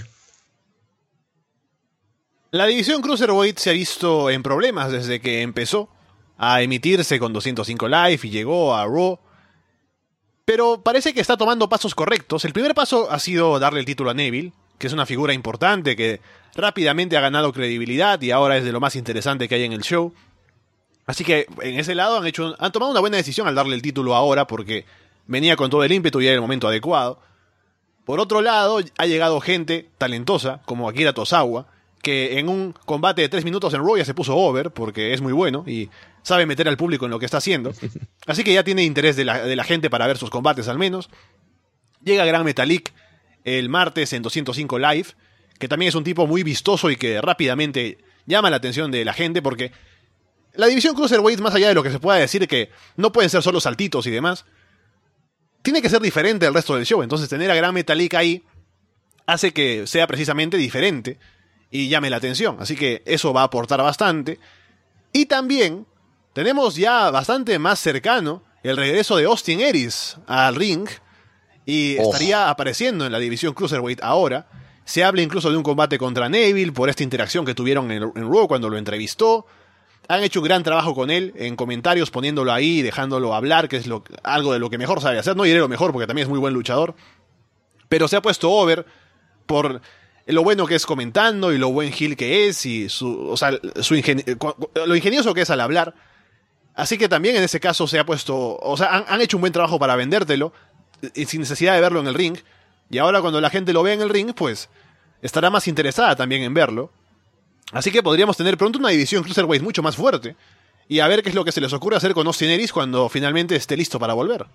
La división Cruiserweight se ha visto en problemas desde que empezó a emitirse con doscientos cinco Live y llegó a Raw, pero parece que está tomando pasos correctos. El primer paso ha sido darle el título a Neville, que es una figura importante que rápidamente ha ganado credibilidad y ahora es de lo más interesante que hay en el show. Así que en ese lado han, hecho, han tomado una buena decisión al darle el título ahora, porque venía con todo el ímpetu y era el momento adecuado. Por otro lado, ha llegado gente talentosa, como Akira Tozawa, que en un combate de tres minutos en Raw ya se puso over, porque es muy bueno y sabe meter al público en lo que está haciendo. Así que ya tiene interés de la, de la gente para ver sus combates al menos. Llega Gran Metalik el martes en doscientos cinco Live, que también es un tipo muy vistoso y que rápidamente llama la atención de la gente, porque la división Cruiserweight, más allá de lo que se pueda decir que no pueden ser solo saltitos y demás, tiene que ser diferente al resto del show. Entonces tener a Gran Metalik ahí hace que sea precisamente diferente y llame la atención. Así que eso va a aportar bastante. Y también tenemos ya bastante más cercano el regreso de Austin Aries al ring. Y oh. estaría apareciendo en la división Cruiserweight ahora. Se habla incluso de un combate contra Neville por esta interacción que tuvieron en, en Raw cuando lo entrevistó. Han hecho un gran trabajo con él en comentarios, poniéndolo ahí, dejándolo hablar, que es lo, algo de lo que mejor sabe hacer. No diré lo mejor porque también es muy buen luchador. Pero se ha puesto over por lo bueno que es comentando y lo buen heel que es y su, o sea, su ingeni- lo ingenioso que es al hablar. Así que también en ese caso se ha puesto, o sea, han, han hecho un buen trabajo para vendértelo y sin necesidad de verlo en el ring. Y ahora cuando la gente lo vea en el ring, pues estará más interesada también en verlo. Así que podríamos tener pronto una división Cruiserweight mucho más fuerte. Y a ver qué es lo que se les ocurre hacer con Austin Aries cuando finalmente esté listo para volver.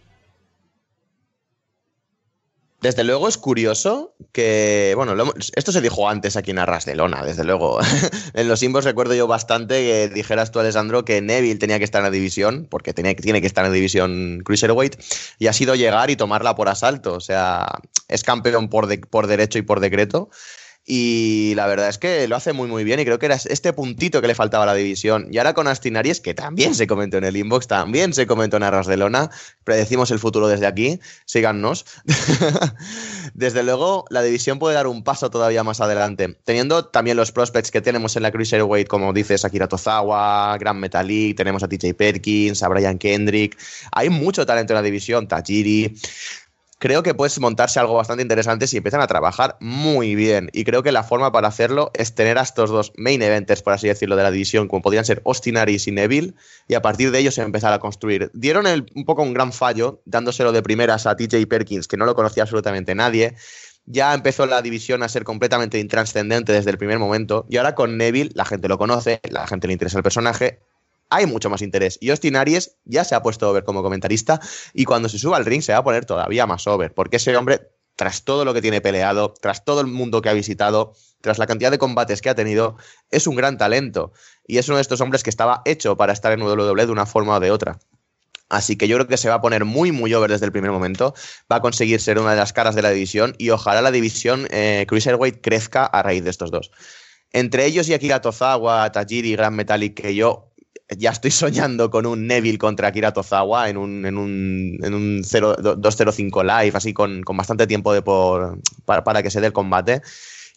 Desde luego es curioso que, bueno, lo, esto se dijo antes aquí en Arras de Lona, desde luego. En los Inbox recuerdo yo bastante que dijeras tú, Alessandro, que Neville tenía que estar en la división, porque tenía, tiene que estar en la división Cruiserweight, y ha sido llegar y tomarla por asalto. O sea, es campeón por, de, por derecho y por decreto. Y la verdad es que lo hace muy muy bien y creo que era este puntito que le faltaba a la división. Y ahora con Austin Aries, que también se comentó en el inbox, también se comentó en Arras de Lona, predecimos el futuro desde aquí, síganos. Desde luego, la división puede dar un paso todavía más adelante, teniendo también los prospects que tenemos en la Cruiserweight, como dices, Akira Tozawa, Gran Metalik, tenemos a T J Perkins, a Brian Kendrick. Hay mucho talento en la división, Tajiri. Creo que puede montarse algo bastante interesante si empiezan a trabajar muy bien. Y creo que la forma para hacerlo es tener a estos dos main eventers, por así decirlo, de la división, como podrían ser Austin Aries y Neville, y a partir de ellos empezar a construir. Dieron el, un poco un gran fallo, dándoselo de primeras a T J Perkins, que no lo conocía absolutamente nadie. Ya empezó la división a ser completamente intranscendente desde el primer momento. Y ahora con Neville, la gente lo conoce, la gente le interesa el personaje, hay mucho más interés. Y Austin Aries ya se ha puesto over como comentarista y cuando se suba al ring se va a poner todavía más over, porque ese hombre, tras todo lo que tiene peleado, tras todo el mundo que ha visitado, tras la cantidad de combates que ha tenido, es un gran talento. Y es uno de estos hombres que estaba hecho para estar en W W E de una forma o de otra. Así que yo creo que se va a poner muy, muy over desde el primer momento. Va a conseguir ser una de las caras de la división y ojalá la división eh, Cruiserweight crezca a raíz de estos dos. Entre ellos y Akira Tozawa, Tajiri, Gran Metalik, que yo ya estoy soñando con un Neville contra Akira Tozawa en un, en un, en un dos cero cinco live, así con, con bastante tiempo de por, para, para que se dé el combate.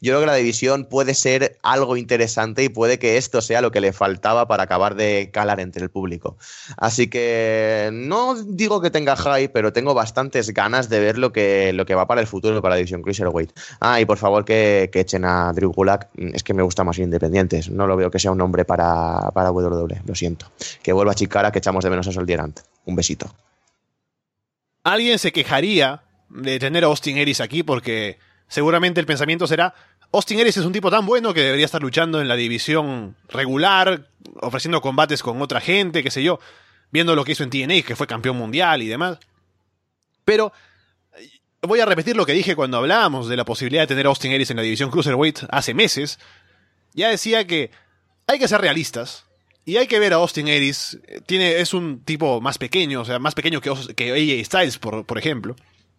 yo creo que la división puede ser algo interesante y puede que esto sea lo que le faltaba para acabar de calar entre el público. Así que no digo que tenga hype, pero tengo bastantes ganas de ver lo que, lo que va para el futuro para la división Cruiserweight. Ah, y por favor que, que echen a Drew Gulak, es que me gusta más Independientes, no lo veo que sea un nombre para, para W W E, lo siento. Que vuelva a Chikara, que echamos de menos a Soldier Ant. Un besito. Alguien se quejaría de tener a Austin Aries aquí porque seguramente el pensamiento será: Austin Aries es un tipo tan bueno que debería estar luchando en la división regular, ofreciendo combates con otra gente, qué sé yo, viendo lo que hizo en T N A, que fue campeón mundial y demás. Pero voy a repetir lo que dije cuando hablábamos de la posibilidad de tener a Austin Aries en la división Cruiserweight hace meses. Ya decía que hay que ser realistas. Y hay que ver a Austin Aries, tiene, es un tipo más pequeño, o sea, más pequeño que, que A J Styles, por, por ejemplo.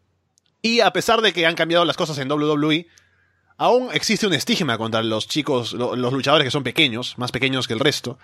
Y a pesar de que han cambiado las cosas en W W E, aún existe un estigma contra los chicos, lo, los luchadores que son pequeños, más pequeños que el resto.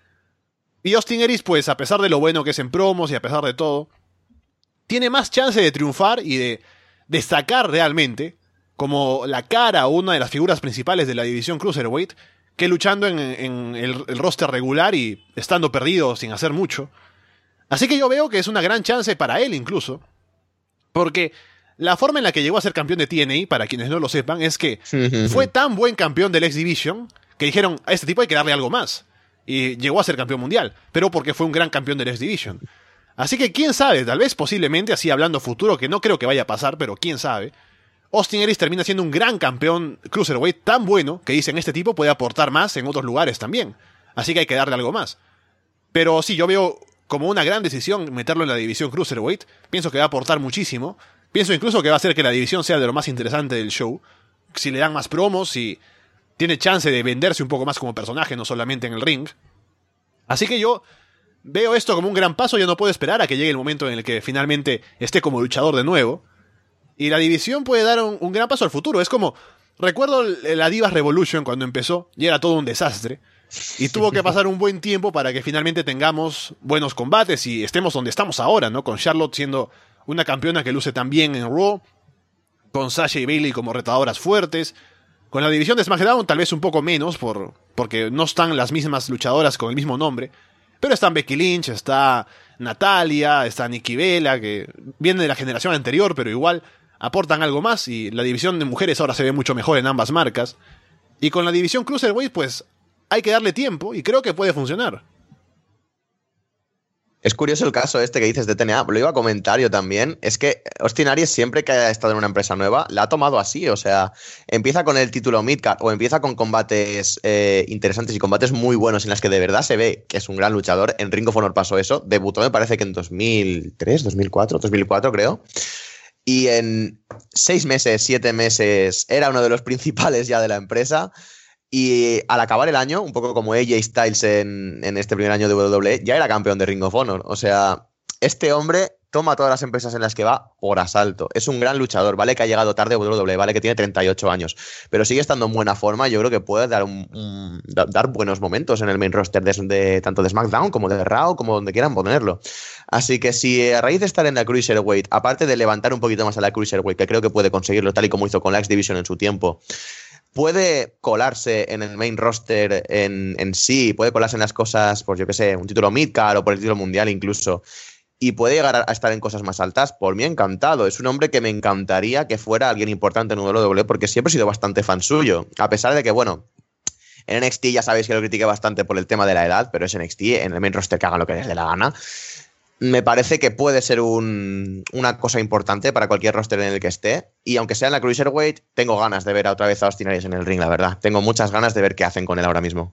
Y Austin Aries, pues, a pesar de lo bueno que es en promos y a pesar de todo, tiene más chance de triunfar y de destacar realmente como la cara o una de las figuras principales de la división Cruiserweight, que luchando en, en el, el roster regular y estando perdido sin hacer mucho. Así que yo veo que es una gran chance para él incluso, porque la forma en la que llegó a ser campeón de T N A, para quienes no lo sepan, es que fue tan buen campeón del X Division que dijeron: a este tipo hay que darle algo más. Y llegó a ser campeón mundial, pero porque fue un gran campeón del X Division. Así que quién sabe, tal vez posiblemente, así hablando futuro, que no creo que vaya a pasar, pero quién sabe, Austin Aries termina siendo un gran campeón Cruiserweight tan bueno que dicen: este tipo puede aportar más en otros lugares también. Así que hay que darle algo más. Pero sí, yo veo como una gran decisión meterlo en la división Cruiserweight. Pienso que va a aportar muchísimo. Pienso incluso que va a hacer que la división sea de lo más interesante del show. Si le dan más promos, si tiene chance de venderse un poco más como personaje, no solamente en el ring. Así que yo veo esto como un gran paso. Yo no puedo esperar a que llegue el momento en el que finalmente esté como luchador de nuevo. Y la división puede dar un, un gran paso al futuro. Es como, recuerdo la Divas Revolution cuando empezó y era todo un desastre. Y tuvo que pasar un buen tiempo para que finalmente tengamos buenos combates y estemos donde estamos ahora, ¿no? Con Charlotte siendo una campeona que luce tan bien en Raw, con Sasha y Bayley como retadoras fuertes. Con la división de SmackDown tal vez un poco menos, por, porque no están las mismas luchadoras con el mismo nombre. Pero están Becky Lynch, está Natalia, está Nikki Bella, que viene de la generación anterior, pero igual aportan algo más, y la división de mujeres ahora se ve mucho mejor en ambas marcas. Y con la división Cruiserweight, pues hay que darle tiempo y creo que puede funcionar. Es curioso el caso este que dices de T N A, lo iba a comentar yo también. Es que Austin Aries, siempre que ha estado en una empresa nueva, la ha tomado así. O sea, empieza con el título Midcard o empieza con combates eh, interesantes y combates muy buenos en las que de verdad se ve que es un gran luchador. En Ring of Honor pasó eso. Debutó, me parece que en dos mil tres, dos mil cuatro, dos mil cuatro creo. Y en seis meses, siete meses, era uno de los principales ya de la empresa. Y al acabar el año, un poco como A J Styles en, en este primer año de W W E, ya era campeón de Ring of Honor. O sea, este hombre toma todas las empresas en las que va por asalto. Es un gran luchador, vale que ha llegado tarde a W W E, vale que tiene treinta y ocho años, pero sigue estando en buena forma. Yo creo que puede dar, un, un, dar buenos momentos en el main roster de, de tanto de SmackDown como de Raw, como donde quieran ponerlo. Así que si a raíz de estar en la Cruiserweight, aparte de levantar un poquito más a la Cruiserweight, que creo que puede conseguirlo tal y como hizo con la X Division en su tiempo, puede colarse en el main roster en, en sí, puede colarse en las cosas, pues yo qué sé, un título Midcard o por el título mundial incluso, y puede llegar a estar en cosas más altas, por mí encantado. Es un hombre que me encantaría que fuera alguien importante en W W E, porque siempre he sido bastante fan suyo, a pesar de que, bueno, en N X T ya sabéis que lo critiqué bastante por el tema de la edad, pero es N X T, en el main roster que hagan lo que les dé la gana. Me parece que puede ser un, una cosa importante para cualquier roster en el que esté. Y aunque sea en la Cruiserweight, tengo ganas de ver a otra vez a Austin Aries en el ring, la verdad. Tengo muchas ganas de ver qué hacen con él ahora mismo.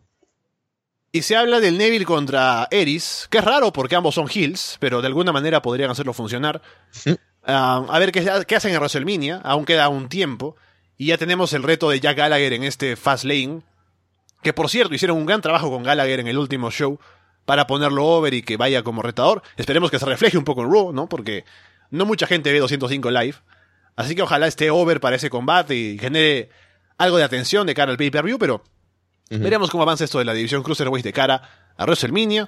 Y se habla del Neville contra Aries, que es raro porque ambos son heels, pero de alguna manera podrían hacerlo funcionar. ¿Mm? Uh, a ver qué, qué hacen en WrestleMania, aún queda un tiempo. Y ya tenemos el reto de Jack Gallagher en este Fastlane, que por cierto hicieron un gran trabajo con Gallagher en el último show para ponerlo over y que vaya como retador. Esperemos que se refleje un poco en Raw, ¿no? Porque no mucha gente ve doscientos cinco live. Así que ojalá esté over para ese combate y genere algo de atención de cara al pay-per-view, pero uh-huh. veremos cómo avanza esto de la división Cruiserweight de cara a WrestleMania.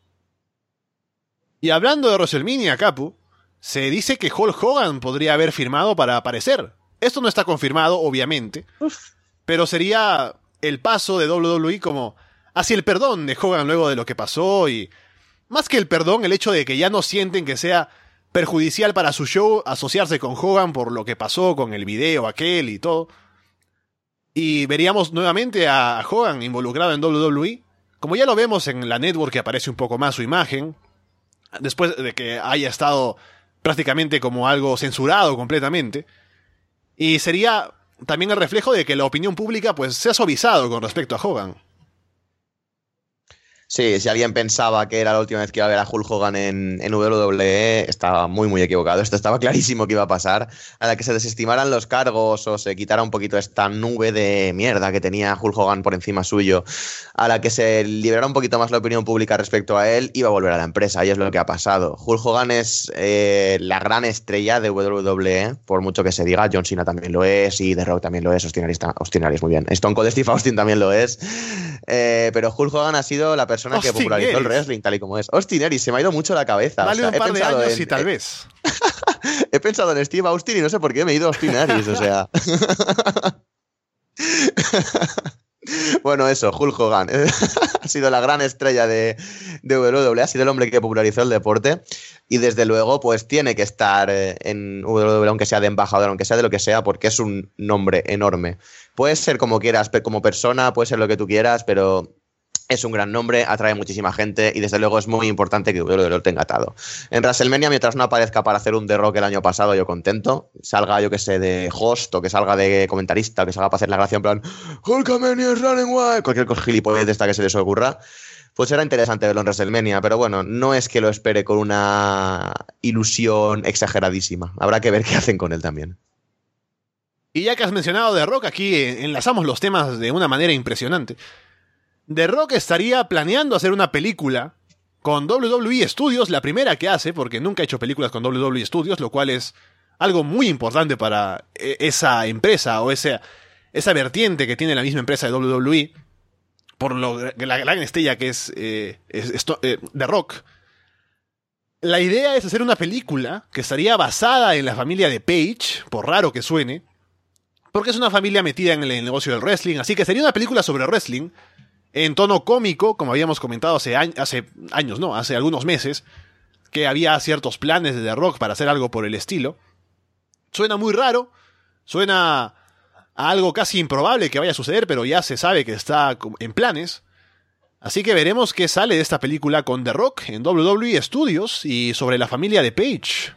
Y hablando de WrestleMania, Capu, se dice que Hulk Hogan podría haber firmado para aparecer. Esto no está confirmado, obviamente. Uf. pero sería el paso de doble u doble u E como hacia el perdón de Hogan luego de lo que pasó, y más que el perdón, el hecho de que ya no sienten que sea perjudicial para su show asociarse con Hogan por lo que pasó con el video aquel y todo. Y veríamos nuevamente a Hogan involucrado en doble u doble u E, como ya lo vemos en la network, que aparece un poco más su imagen, después de que haya estado prácticamente como algo censurado completamente. Y sería también el reflejo de que la opinión pública pues se ha suavizado con respecto a Hogan. Sí, si alguien pensaba que era la última vez que iba a ver a Hulk Hogan en, en doble u doble u E, estaba muy, muy equivocado. Esto estaba clarísimo que iba a pasar. A la que se desestimaran los cargos o se quitara un poquito esta nube de mierda que tenía Hulk Hogan por encima suyo, a la que se liberara un poquito más la opinión pública respecto a él, iba a volver a la empresa, y es lo que ha pasado. Hulk Hogan es eh, la gran estrella de doble u doble u E, por mucho que se diga. John Cena también lo es, y The Rock también lo es. Austin Aries, Austin Aries muy bien. Stone Cold Steve Austin también lo es. Eh, pero Hulk Hogan ha sido la persona persona que popularizó Aries. El wrestling tal y como es. Austin Aries, se me ha ido mucho la cabeza. Dale o sea, un par de años en, y tal eh, vez. He pensado en Steve Austin y no sé por qué me he ido a Austin Aries, o sea. Bueno, eso, Hulk Hogan ha sido la gran estrella de, de doble u doble u E, ha sido el hombre que popularizó el deporte, y desde luego pues tiene que estar en doble u doble u E, aunque sea de embajador, aunque sea de lo que sea, porque es un nombre enorme. Puedes ser como quieras, como persona, puedes ser lo que tú quieras, pero es un gran nombre, atrae muchísima gente, y desde luego es muy importante que doble u doble u E lo tenga atado. En WrestleMania, mientras no aparezca para hacer un The Rock el año pasado, yo contento. Salga, yo que sé, de host, o que salga de comentarista, o que salga para hacer la gracia en plan Hulkamania is running wild, cualquier cosa gilipollez de esta que se les ocurra, pues será interesante verlo en WrestleMania. Pero bueno, no es que lo espere con una ilusión exageradísima. Habrá que ver qué hacen con él también. Y ya que has mencionado The Rock, aquí enlazamos los temas de una manera impresionante. The Rock estaría planeando hacer una película con doble u doble u E Studios, la primera que hace, porque nunca ha hecho películas con doble u doble u E Studios, lo cual es algo muy importante para esa empresa o esa, esa vertiente que tiene la misma empresa de doble u doble u E, por lo, la gran estrella que es, eh, es, es eh, The Rock. La idea es hacer una película que estaría basada en la familia de Page, por raro que suene, porque es una familia metida en el negocio del wrestling, así que sería una película sobre wrestling, en tono cómico, como habíamos comentado hace, año, hace años, no, hace algunos meses, que había ciertos planes de The Rock para hacer algo por el estilo. Suena muy raro, suena a algo casi improbable que vaya a suceder, pero ya se sabe que está en planes. Así que veremos qué sale de esta película con The Rock en doble u doble u E Studios y sobre la familia de Page.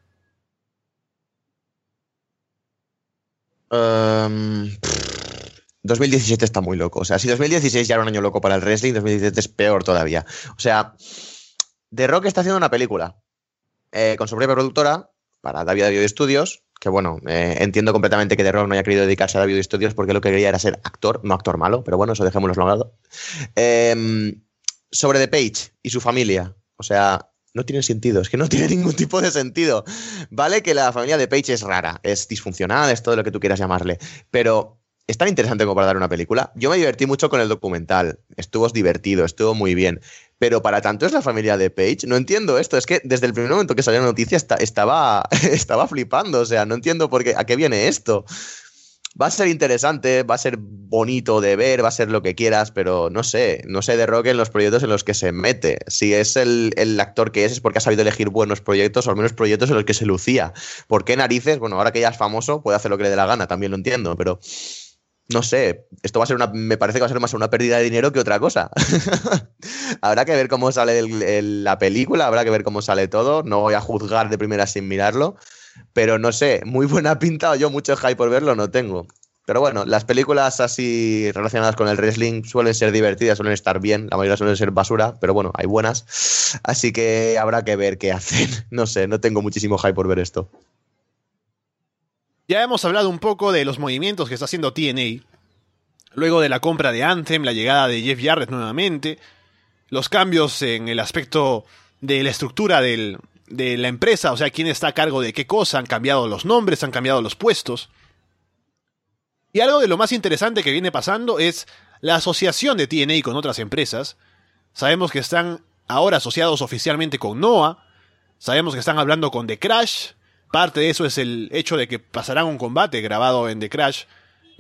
Um... dos mil diecisiete está muy loco. O sea, si dos mil dieciséis ya era un año loco para el wrestling, dos mil diecisiete es peor todavía. O sea, The Rock está haciendo una película eh, con su propia productora para W W E Studios, que bueno, eh, entiendo completamente que The Rock no haya querido dedicarse a W W E Studios porque lo que quería era ser actor, no actor malo, pero bueno, eso dejémoslo a un lado. Eh, sobre The Page y su familia. O sea, no tiene sentido, es que no tiene ningún tipo de sentido. Vale que la familia de Page es rara, es disfuncional, es todo lo que tú quieras llamarle, pero es tan interesante como para dar una película. Yo me divertí mucho con el documental. Estuvo divertido, estuvo muy bien. Pero para tanto es la familia de Page. No entiendo esto. Es que desde el primer momento que salió la noticia está, estaba, estaba flipando. O sea, no entiendo por qué, a qué viene esto. Va a ser interesante, va a ser bonito de ver, va a ser lo que quieras, pero no sé. No sé The Rock en los proyectos en los que se mete. Si es el, el actor que es, es porque ha sabido elegir buenos proyectos, o al menos proyectos en los que se lucía. ¿Por qué narices? Bueno, ahora que ya es famoso, puede hacer lo que le dé la gana, también lo entiendo, pero no sé, esto va a ser una, me parece que va a ser más una pérdida de dinero que otra cosa. Habrá que ver cómo sale el, el, la película, habrá que ver cómo sale todo. No voy a juzgar de primera sin mirarlo, pero no sé, muy buena pinta, yo mucho hype por verlo no tengo. Pero bueno, las películas así relacionadas con el wrestling suelen ser divertidas, suelen estar bien, la mayoría suelen ser basura, pero bueno, hay buenas. Así que habrá que ver qué hacen. No sé, no tengo muchísimo hype por ver esto. Ya hemos hablado un poco de los movimientos que está haciendo T N A. Luego de la compra de Anthem, la llegada de Jeff Jarrett nuevamente, los cambios en el aspecto de la estructura del, de la empresa, o sea, quién está a cargo de qué cosa, han cambiado los nombres, han cambiado los puestos. Y algo de lo más interesante que viene pasando es la asociación de T N A con otras empresas. Sabemos que están ahora asociados oficialmente con Noah, sabemos que están hablando con The Crash. Parte de eso es el hecho de que pasarán un combate grabado en The Crash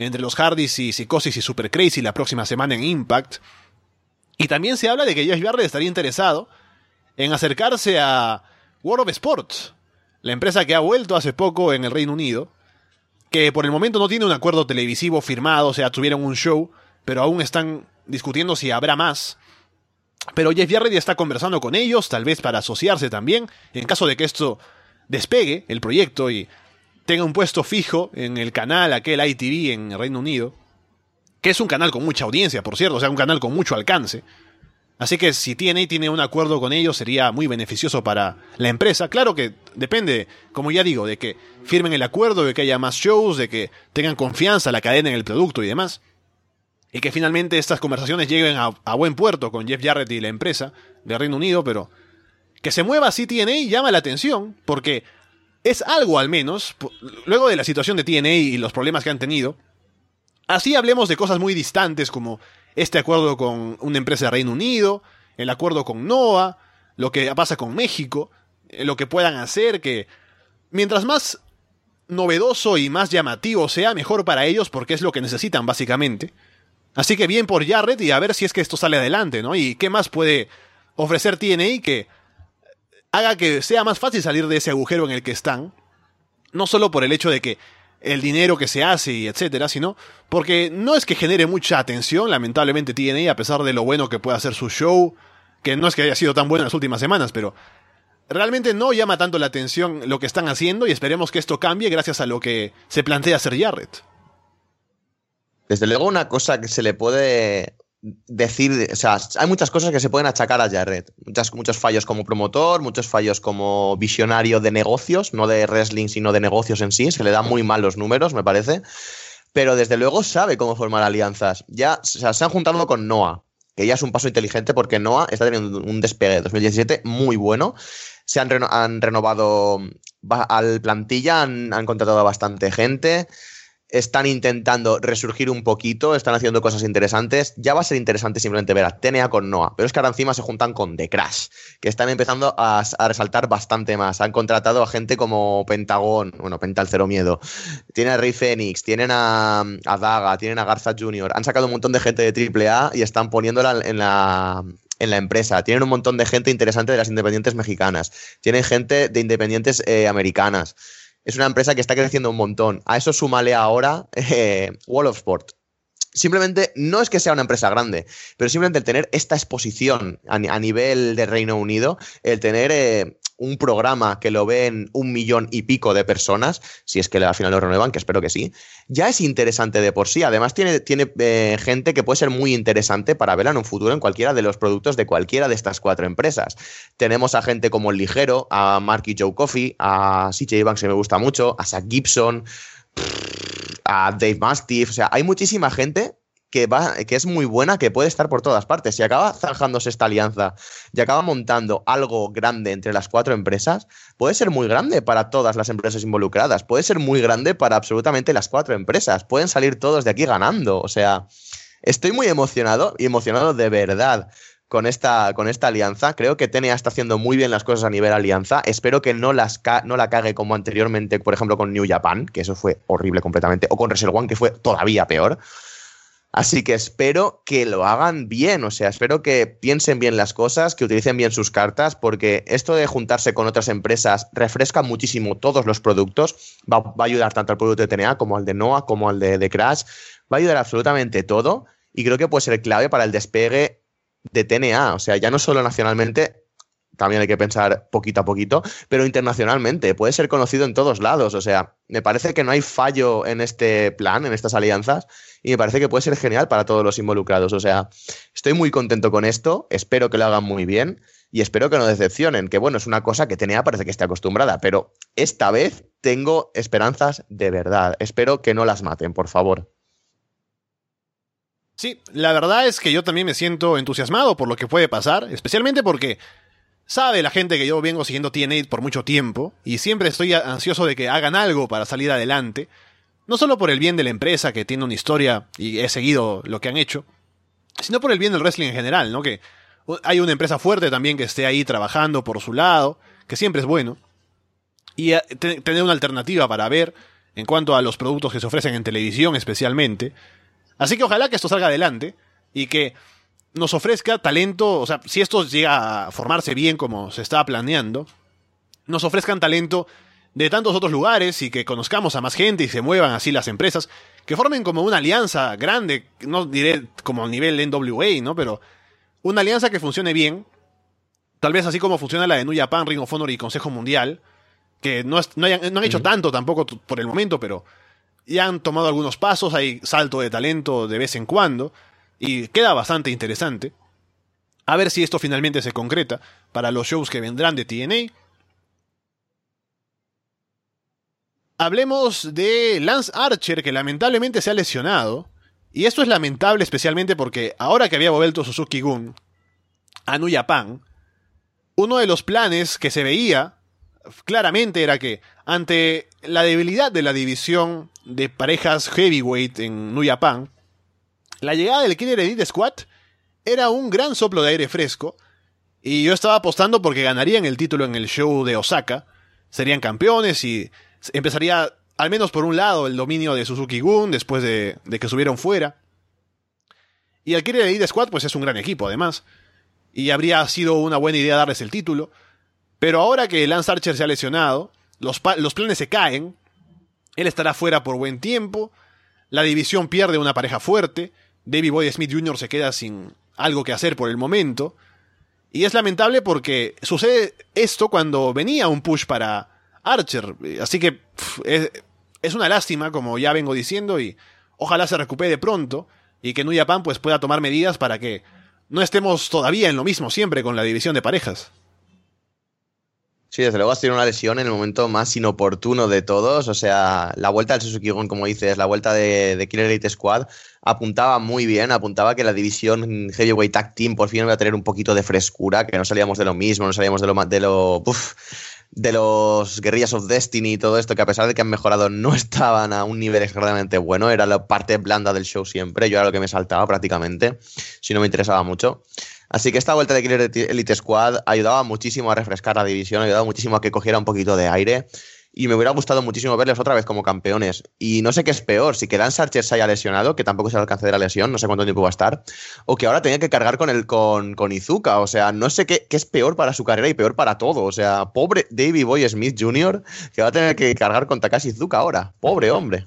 entre los Hardys y Psicosis y Super Crazy la próxima semana en Impact. Y también se habla de que Jeff Jarrett estaría interesado en acercarse a World of Sports, la empresa que ha vuelto hace poco en el Reino Unido, que por el momento no tiene un acuerdo televisivo firmado, o sea, tuvieron un show, pero aún están discutiendo si habrá más. Pero Jeff Jarrett ya está conversando con ellos, tal vez para asociarse también, en caso de que esto despegue el proyecto y tenga un puesto fijo en el canal, aquel I T V en el Reino Unido, que es un canal con mucha audiencia, por cierto, o sea, un canal con mucho alcance. Así que si T N A tiene un acuerdo con ellos, sería muy beneficioso para la empresa. Claro que depende, como ya digo, de que firmen el acuerdo, de que haya más shows, de que tengan confianza la cadena en el producto y demás. Y que finalmente estas conversaciones lleguen a, a buen puerto con Jeff Jarrett y la empresa de Reino Unido, pero que se mueva así T N A llama la atención, porque es algo al menos, luego de la situación de T N A y los problemas que han tenido, así hablemos de cosas muy distantes como este acuerdo con una empresa de Reino Unido, el acuerdo con Noah, lo que pasa con México, lo que puedan hacer, que mientras más novedoso y más llamativo sea, mejor para ellos, porque es lo que necesitan básicamente. Así que bien por Jarrett y a ver si es que esto sale adelante, ¿no? Y qué más puede ofrecer T N A que haga que sea más fácil salir de ese agujero en el que están, no solo por el hecho de que el dinero que se hace y etcétera, sino porque no es que genere mucha atención, lamentablemente T N A, a pesar de lo bueno que puede hacer su show, que no es que haya sido tan bueno en las últimas semanas, pero realmente no llama tanto la atención lo que están haciendo y esperemos que esto cambie gracias a lo que se plantea hacer Jarrett. Desde luego una cosa que se le puede decir, o sea, hay muchas cosas que se pueden achacar a Jarrett, muchas, muchos fallos como promotor, muchos fallos como visionario de negocios, no de wrestling sino de negocios en sí, se le dan muy mal los números me parece, pero desde luego sabe cómo formar alianzas, ya o sea, se han juntado con Noah, que ya es un paso inteligente porque Noah está teniendo un despegue de dos mil diecisiete muy bueno, se han, reno han renovado al plantilla, han, han contratado a bastante gente, están intentando resurgir un poquito, están haciendo cosas interesantes. Ya va a ser interesante simplemente ver a T N A con Noah, pero es que ahora encima se juntan con The Crash, que están empezando a, a resaltar bastante más. Han contratado a gente como Pentagón, bueno, Pental Cero Miedo, tienen a Rey Fénix, tienen a, a Daga, tienen a Garza junior Han sacado un montón de gente de triple A y están poniéndola en la... en la empresa, tienen un montón de gente interesante de las independientes mexicanas, tienen gente de independientes eh, americanas. Es una empresa que está creciendo un montón. A eso súmale ahora eh, World of Sport. Simplemente, no es que sea una empresa grande, pero simplemente el tener esta exposición a, a nivel de Reino Unido, el tener eh, un programa que lo ven un millón y pico de personas, si es que al final lo renuevan, que espero que sí, ya es interesante de por sí. Además tiene, tiene eh, gente que puede ser muy interesante para verla en un futuro en cualquiera de los productos de cualquiera de estas cuatro empresas. Tenemos a gente como El Ligero, a Mark y Joe Coffey, a C J Banks que me gusta mucho, a Zach Gibson, a Dave Mastiff, o sea, hay muchísima gente que, va, que es muy buena, que puede estar por todas partes. Si acaba zanjándose esta alianza y acaba montando algo grande entre las cuatro empresas, puede ser muy grande para todas las empresas involucradas, puede ser muy grande para absolutamente las cuatro empresas, pueden salir todos de aquí ganando. O sea, estoy muy emocionado y emocionado de verdad con esta, con esta alianza. Creo que T N A está haciendo muy bien las cosas a nivel alianza. Espero que no, las ca no la cague como anteriormente, por ejemplo, con New Japan, que eso fue horrible completamente, o con Wrestle One, que fue todavía peor. Así que espero que lo hagan bien, o sea, espero que piensen bien las cosas, que utilicen bien sus cartas, porque esto de juntarse con otras empresas refresca muchísimo todos los productos, va, va a ayudar tanto al producto de T N A como al de Noah, como al de, de Crash, va a ayudar absolutamente todo, y creo que puede ser clave para el despegue de T N A, o sea, ya no solo nacionalmente, también hay que pensar poquito a poquito, pero internacionalmente, puede ser conocido en todos lados, o sea, me parece que no hay fallo en este plan, en estas alianzas, y me parece que puede ser genial para todos los involucrados, o sea, estoy muy contento con esto, espero que lo hagan muy bien, y espero que no decepcionen, que bueno, es una cosa que T N A parece que esté acostumbrada, pero esta vez tengo esperanzas de verdad, espero que no las maten, por favor. Sí, la verdad es que yo también me siento entusiasmado por lo que puede pasar, especialmente porque sabe la gente que yo vengo siguiendo T N A por mucho tiempo y siempre estoy ansioso de que hagan algo para salir adelante, no solo por el bien de la empresa que tiene una historia y he seguido lo que han hecho, sino por el bien del wrestling en general, ¿no? Que hay una empresa fuerte también que esté ahí trabajando por su lado, que siempre es bueno, y tener una alternativa para ver en cuanto a los productos que se ofrecen en televisión especialmente. Así que ojalá que esto salga adelante y que nos ofrezca talento, o sea, si esto llega a formarse bien como se estaba planeando, nos ofrezcan talento de tantos otros lugares y que conozcamos a más gente y se muevan así las empresas, que formen como una alianza grande, no diré como a nivel N W A, ¿no? Pero una alianza que funcione bien, tal vez así como funciona la de New Japan, Ring of Honor y Consejo Mundial, que no, es, no, hayan, no han hecho uh-huh. tanto tampoco t- por el momento, pero ya han tomado algunos pasos, hay salto de talento de vez en cuando, y queda bastante interesante. A ver si esto finalmente se concreta para los shows que vendrán de T N A. Hablemos de Lance Archer, que lamentablemente se ha lesionado. Y esto es lamentable especialmente porque ahora que había vuelto Suzuki-gun a New Japan, uno de los planes que se veía claramente era que ante la debilidad de la división de parejas heavyweight en New Japan, la llegada del Killer Elite Squad era un gran soplo de aire fresco, y yo estaba apostando porque ganarían el título en el show de Osaka, serían campeones y empezaría, al menos por un lado, el dominio de Suzuki-gun después de, de que subieron fuera. Y el Killer Elite Squad pues es un gran equipo además, y habría sido una buena idea darles el título, pero ahora que Lance Archer se ha lesionado, los, pa- los planes se caen, él estará fuera por buen tiempo, la división pierde una pareja fuerte, Davey Boy Smith junior se queda sin algo que hacer por el momento, y es lamentable porque sucede esto cuando venía un push para Archer, así que pff, es, es una lástima, como ya vengo diciendo, y ojalá se recupere pronto, y que New Japan pues, pueda tomar medidas para que no estemos todavía en lo mismo siempre con la división de parejas. Sí, desde luego ha sido una lesión en el momento más inoportuno de todos. O sea, la vuelta del Suzuki-gun, como dices, la vuelta de, de Killer Elite Squad apuntaba muy bien, apuntaba que la división Heavyweight Tag Team por fin iba a tener un poquito de frescura, que no salíamos de lo mismo, no salíamos de lo de lo uf, de los Guerrillas of Destiny y todo esto, que a pesar de que han mejorado no estaban a un nivel extremadamente bueno, era la parte blanda del show siempre, yo era lo que me saltaba prácticamente, si no me interesaba mucho. Así que esta vuelta de Killer Elite Squad ayudaba muchísimo a refrescar la división, ayudaba muchísimo a que cogiera un poquito de aire, y me hubiera gustado muchísimo verles otra vez como campeones. Y no sé qué es peor, si que Lance Archer se haya lesionado, que tampoco se le alcance de la lesión, no sé cuánto tiempo va a estar, o que ahora tenga que cargar con, el, con, con Iizuka. O sea, no sé qué, qué es peor para su carrera y peor para todo. O sea, pobre Davey Boy Smith junior, que va a tener que cargar con Takashi Iizuka ahora. Pobre hombre.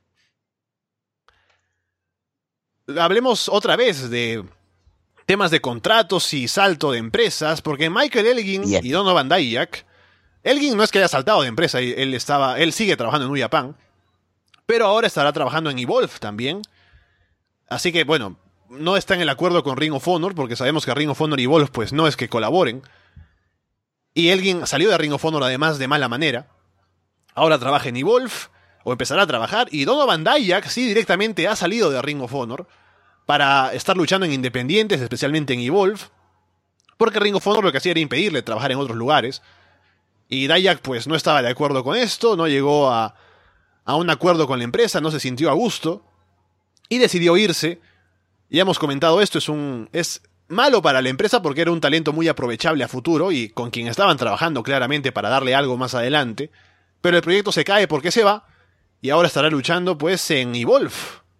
Hablemos otra vez de temas de contratos y salto de empresas, porque Michael Elgin yeah. y Donovan Dijak, Elgin no es que haya saltado de empresa, él estaba, él sigue trabajando en New Japan, pero ahora estará trabajando en Evolve también. Así que, bueno, no está en el acuerdo con Ring of Honor, porque sabemos que Ring of Honor y Evolve pues no es que colaboren. Y Elgin salió de Ring of Honor además de mala manera. Ahora trabaja en Evolve, o empezará a trabajar, y Donovan Dijak sí directamente ha salido de Ring of Honor para estar luchando en independientes, especialmente en Evolve, porque Ring of Honor lo que hacía era impedirle trabajar en otros lugares. Y Dijak pues no estaba de acuerdo con esto, no llegó a, a un acuerdo con la empresa, no se sintió a gusto y decidió irse. Ya hemos comentado esto, es un es malo para la empresa porque era un talento muy aprovechable a futuro y con quien estaban trabajando claramente para darle algo más adelante, pero el proyecto se cae porque se va y ahora estará luchando pues en Evolve.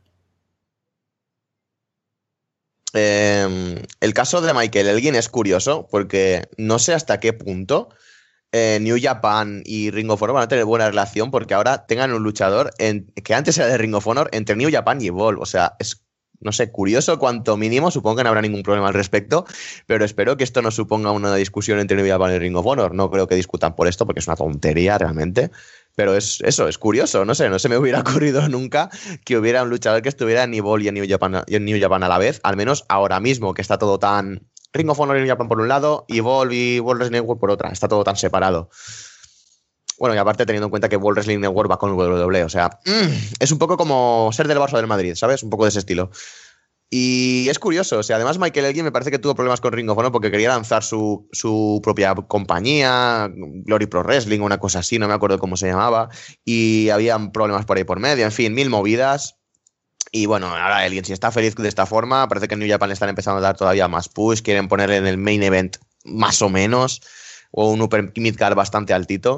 Eh, el caso de Michael Elgin es curioso porque no sé hasta qué punto Eh, New Japan y Ring of Honor van a tener buena relación porque ahora tengan un luchador en, que antes era de Ring of Honor entre New Japan y Evolve. O sea, es, no sé, curioso cuanto mínimo. Supongo que no habrá ningún problema al respecto, pero espero que esto no suponga una discusión entre New Japan y Ring of Honor. No creo que discutan por esto porque es una tontería realmente, pero es eso, es curioso. No sé, no se me hubiera ocurrido nunca que hubiera un luchador que estuviera en Evolve y en New Japan, y en New Japan a la vez, al menos ahora mismo que está todo tan... Ring of Honor y New Japan por un lado, y Evolve y World Wrestling Network por otra. Está todo tan separado. Bueno, y aparte teniendo en cuenta que World Wrestling Network va con W W E. O sea, mmm, es un poco como ser del Barça o del Madrid, ¿sabes? Un poco de ese estilo. Y es curioso. O sea, además Michael Elgin me parece que tuvo problemas con Ring of Honor porque quería lanzar su, su propia compañía, Glory Pro Wrestling, una cosa así, no me acuerdo cómo se llamaba. Y habían problemas por ahí por medio. En fin, mil movidas. Y bueno, ahora Elgin, si está feliz de esta forma, parece que en New Japan le están empezando a dar todavía más push, quieren ponerle en el main event más o menos, o un upper midcard bastante altito.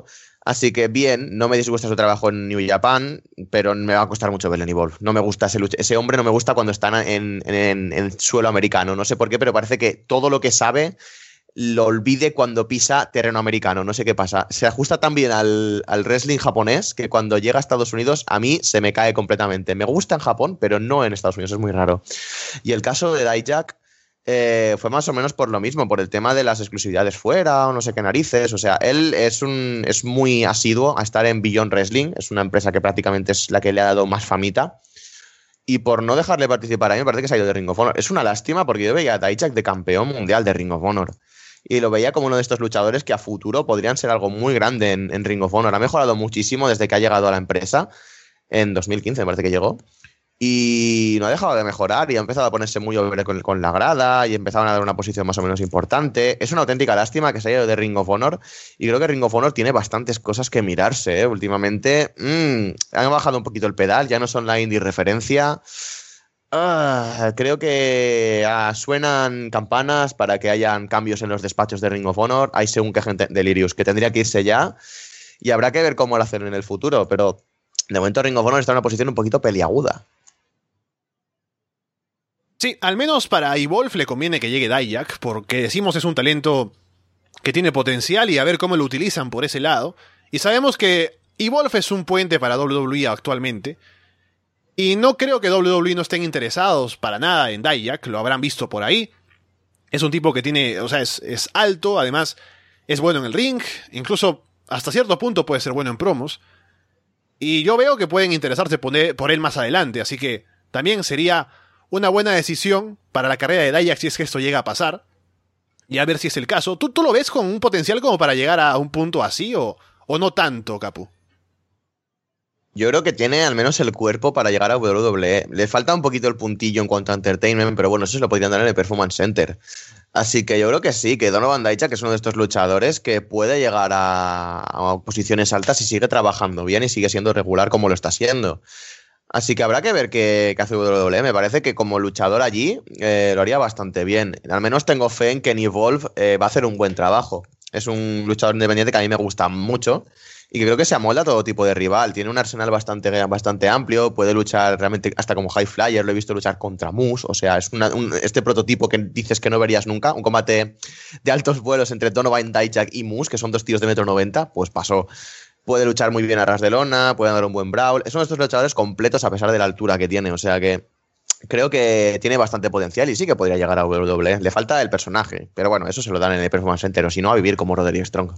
Así que bien, no me disgusta su trabajo en New Japan, pero me va a costar mucho verle en Evolve. No me gusta ese, luch- ese hombre, no me gusta cuando está en, en, en, en suelo americano. No sé por qué, pero parece que todo lo que sabe lo olvide cuando pisa terreno americano. No sé qué pasa. Se ajusta tan bien al, al wrestling japonés que cuando llega a Estados Unidos a mí se me cae completamente. Me gusta en Japón, pero no en Estados Unidos. Es muy raro. Y el caso de Dijak eh, fue más o menos por lo mismo, por el tema de las exclusividades fuera o no sé qué narices. O sea, él es, un, es muy asiduo a estar en Beyond Wrestling. Es una empresa que prácticamente es la que le ha dado más famita. Y por no dejarle participar a mí, me parece que se ha ido de Ring of Honor. Es una lástima porque yo veía a Dijak de campeón mundial de Ring of Honor. Y lo veía como uno de estos luchadores que a futuro podrían ser algo muy grande en, en Ring of Honor. Ha mejorado muchísimo desde que ha llegado a la empresa. En dos mil quince me parece que llegó. Y no ha dejado de mejorar y ha empezado a ponerse muy over con, con la grada y empezaron a dar una posición más o menos importante. Es una auténtica lástima que se haya ido de Ring of Honor y creo que Ring of Honor tiene bastantes cosas que mirarse, ¿eh? Últimamente mmm, han bajado un poquito el pedal, ya no son la indie referencia. Ah, creo que ah, suenan campanas para que hayan cambios en los despachos de Ring of Honor. Hay según qué gente Delirious que tendría que irse ya y habrá que ver cómo lo hacen en el futuro, pero de momento Ring of Honor está en una posición un poquito peliaguda. Sí, al menos para Evolve le conviene que llegue Dijak, porque decimos es un talento que tiene potencial y a ver cómo lo utilizan por ese lado. Y sabemos que Evolve es un puente para doble u doble u E actualmente. Y no creo que doble u doble u E no estén interesados para nada en Dijak, lo habrán visto por ahí. Es un tipo que tiene, o sea, es, es alto, además es bueno en el ring, incluso hasta cierto punto puede ser bueno en promos. Y yo veo que pueden interesarse por él, por él más adelante, así que también sería una buena decisión para la carrera de Dijak si es que esto llega a pasar. Y a ver si es el caso. ¿Tú, tú lo ves con un potencial como para llegar a un punto así o, o no tanto, Capu? Yo creo que tiene al menos el cuerpo para llegar a doble u doble u E. Le falta un poquito el puntillo en cuanto a entertainment, pero bueno, eso se lo podrían dar en el Performance Center. Así que yo creo que sí, que Donovan Dijak es uno de estos luchadores que puede llegar a, a posiciones altas si sigue trabajando bien y sigue siendo regular como lo está siendo. Así que habrá que ver qué, qué hace doble u doble u E. Me parece que como luchador allí eh, lo haría bastante bien. Al menos tengo fe en que en Evolve eh, va a hacer un buen trabajo. Es un luchador independiente que a mí me gusta mucho y que creo que se amolda a todo tipo de rival. Tiene un arsenal bastante, bastante amplio, puede luchar realmente hasta como high flyer. Lo he visto luchar contra Moose. O sea, es una, un, este prototipo que dices que no verías nunca. Un combate de altos vuelos entre Donovan Dijak y Moose, que son dos tíos de metro noventa, pues pasó. Puede luchar muy bien a ras de lona, puede dar un buen brawl. Es uno de estos luchadores completos a pesar de la altura que tiene. O sea que creo que tiene bastante potencial y sí que podría llegar a doble u doble u E. Le falta el personaje, pero bueno, eso se lo dan en el Performance Center, o si no, a vivir como Roderick Strong.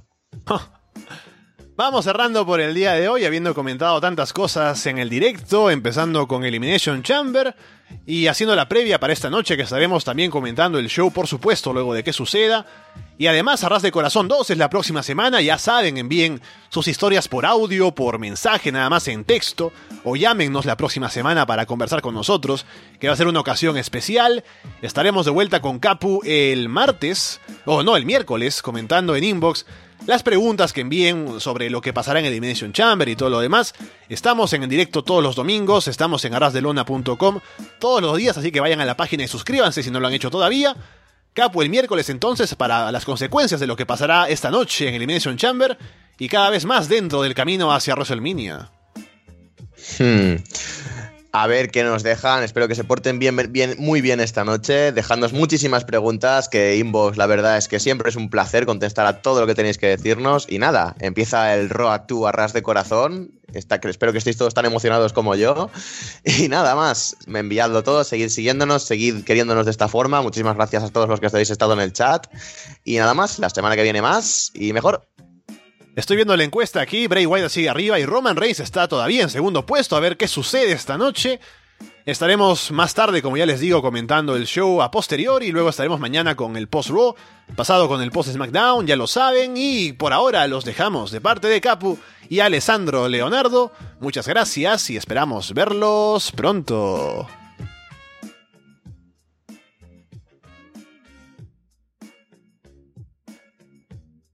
Vamos cerrando por el día de hoy, habiendo comentado tantas cosas en el directo, empezando con Elimination Chamber y haciendo la previa para esta noche, que estaremos también comentando el show, por supuesto, luego de que suceda. Y además, Arras de Corazón dos es la próxima semana, ya saben, envíen sus historias por audio, por mensaje, nada más en texto, o llámennos la próxima semana para conversar con nosotros, que va a ser una ocasión especial. Estaremos de vuelta con Capu el martes, o no, el miércoles, comentando en inbox las preguntas que envíen sobre lo que pasará en Elimination Chamber y todo lo demás. Estamos en directo todos los domingos, estamos en arras de lona punto com todos los días, así que vayan a la página y suscríbanse si no lo han hecho todavía. Capu el miércoles entonces para las consecuencias de lo que pasará esta noche en Elimination Chamber y cada vez más dentro del camino hacia WrestleMania. Hmm. A ver qué nos dejan. Espero que se porten bien, bien, muy bien esta noche. Dejadnos muchísimas preguntas, que inbox, la verdad es que siempre es un placer contestar a todo lo que tenéis que decirnos. Y nada, empieza el Road to Arras de Corazón. Está, que espero que estéis todos tan emocionados como yo. Y nada más, me enviadlo todo, seguid siguiéndonos, seguid queriéndonos de esta forma. Muchísimas gracias a todos los que habéis estado en el chat. Y nada más, la semana que viene más y mejor. Estoy viendo la encuesta aquí, Bray Wyatt sigue arriba y Roman Reigns está todavía en segundo puesto, a ver qué sucede esta noche. Estaremos más tarde, como ya les digo, comentando el show a posteriori, y luego estaremos mañana con el post-Raw, pasado con el post-SmackDown, ya lo saben, y por ahora los dejamos de parte de Capu y Alessandro Leonardo. Muchas gracias y esperamos verlos pronto.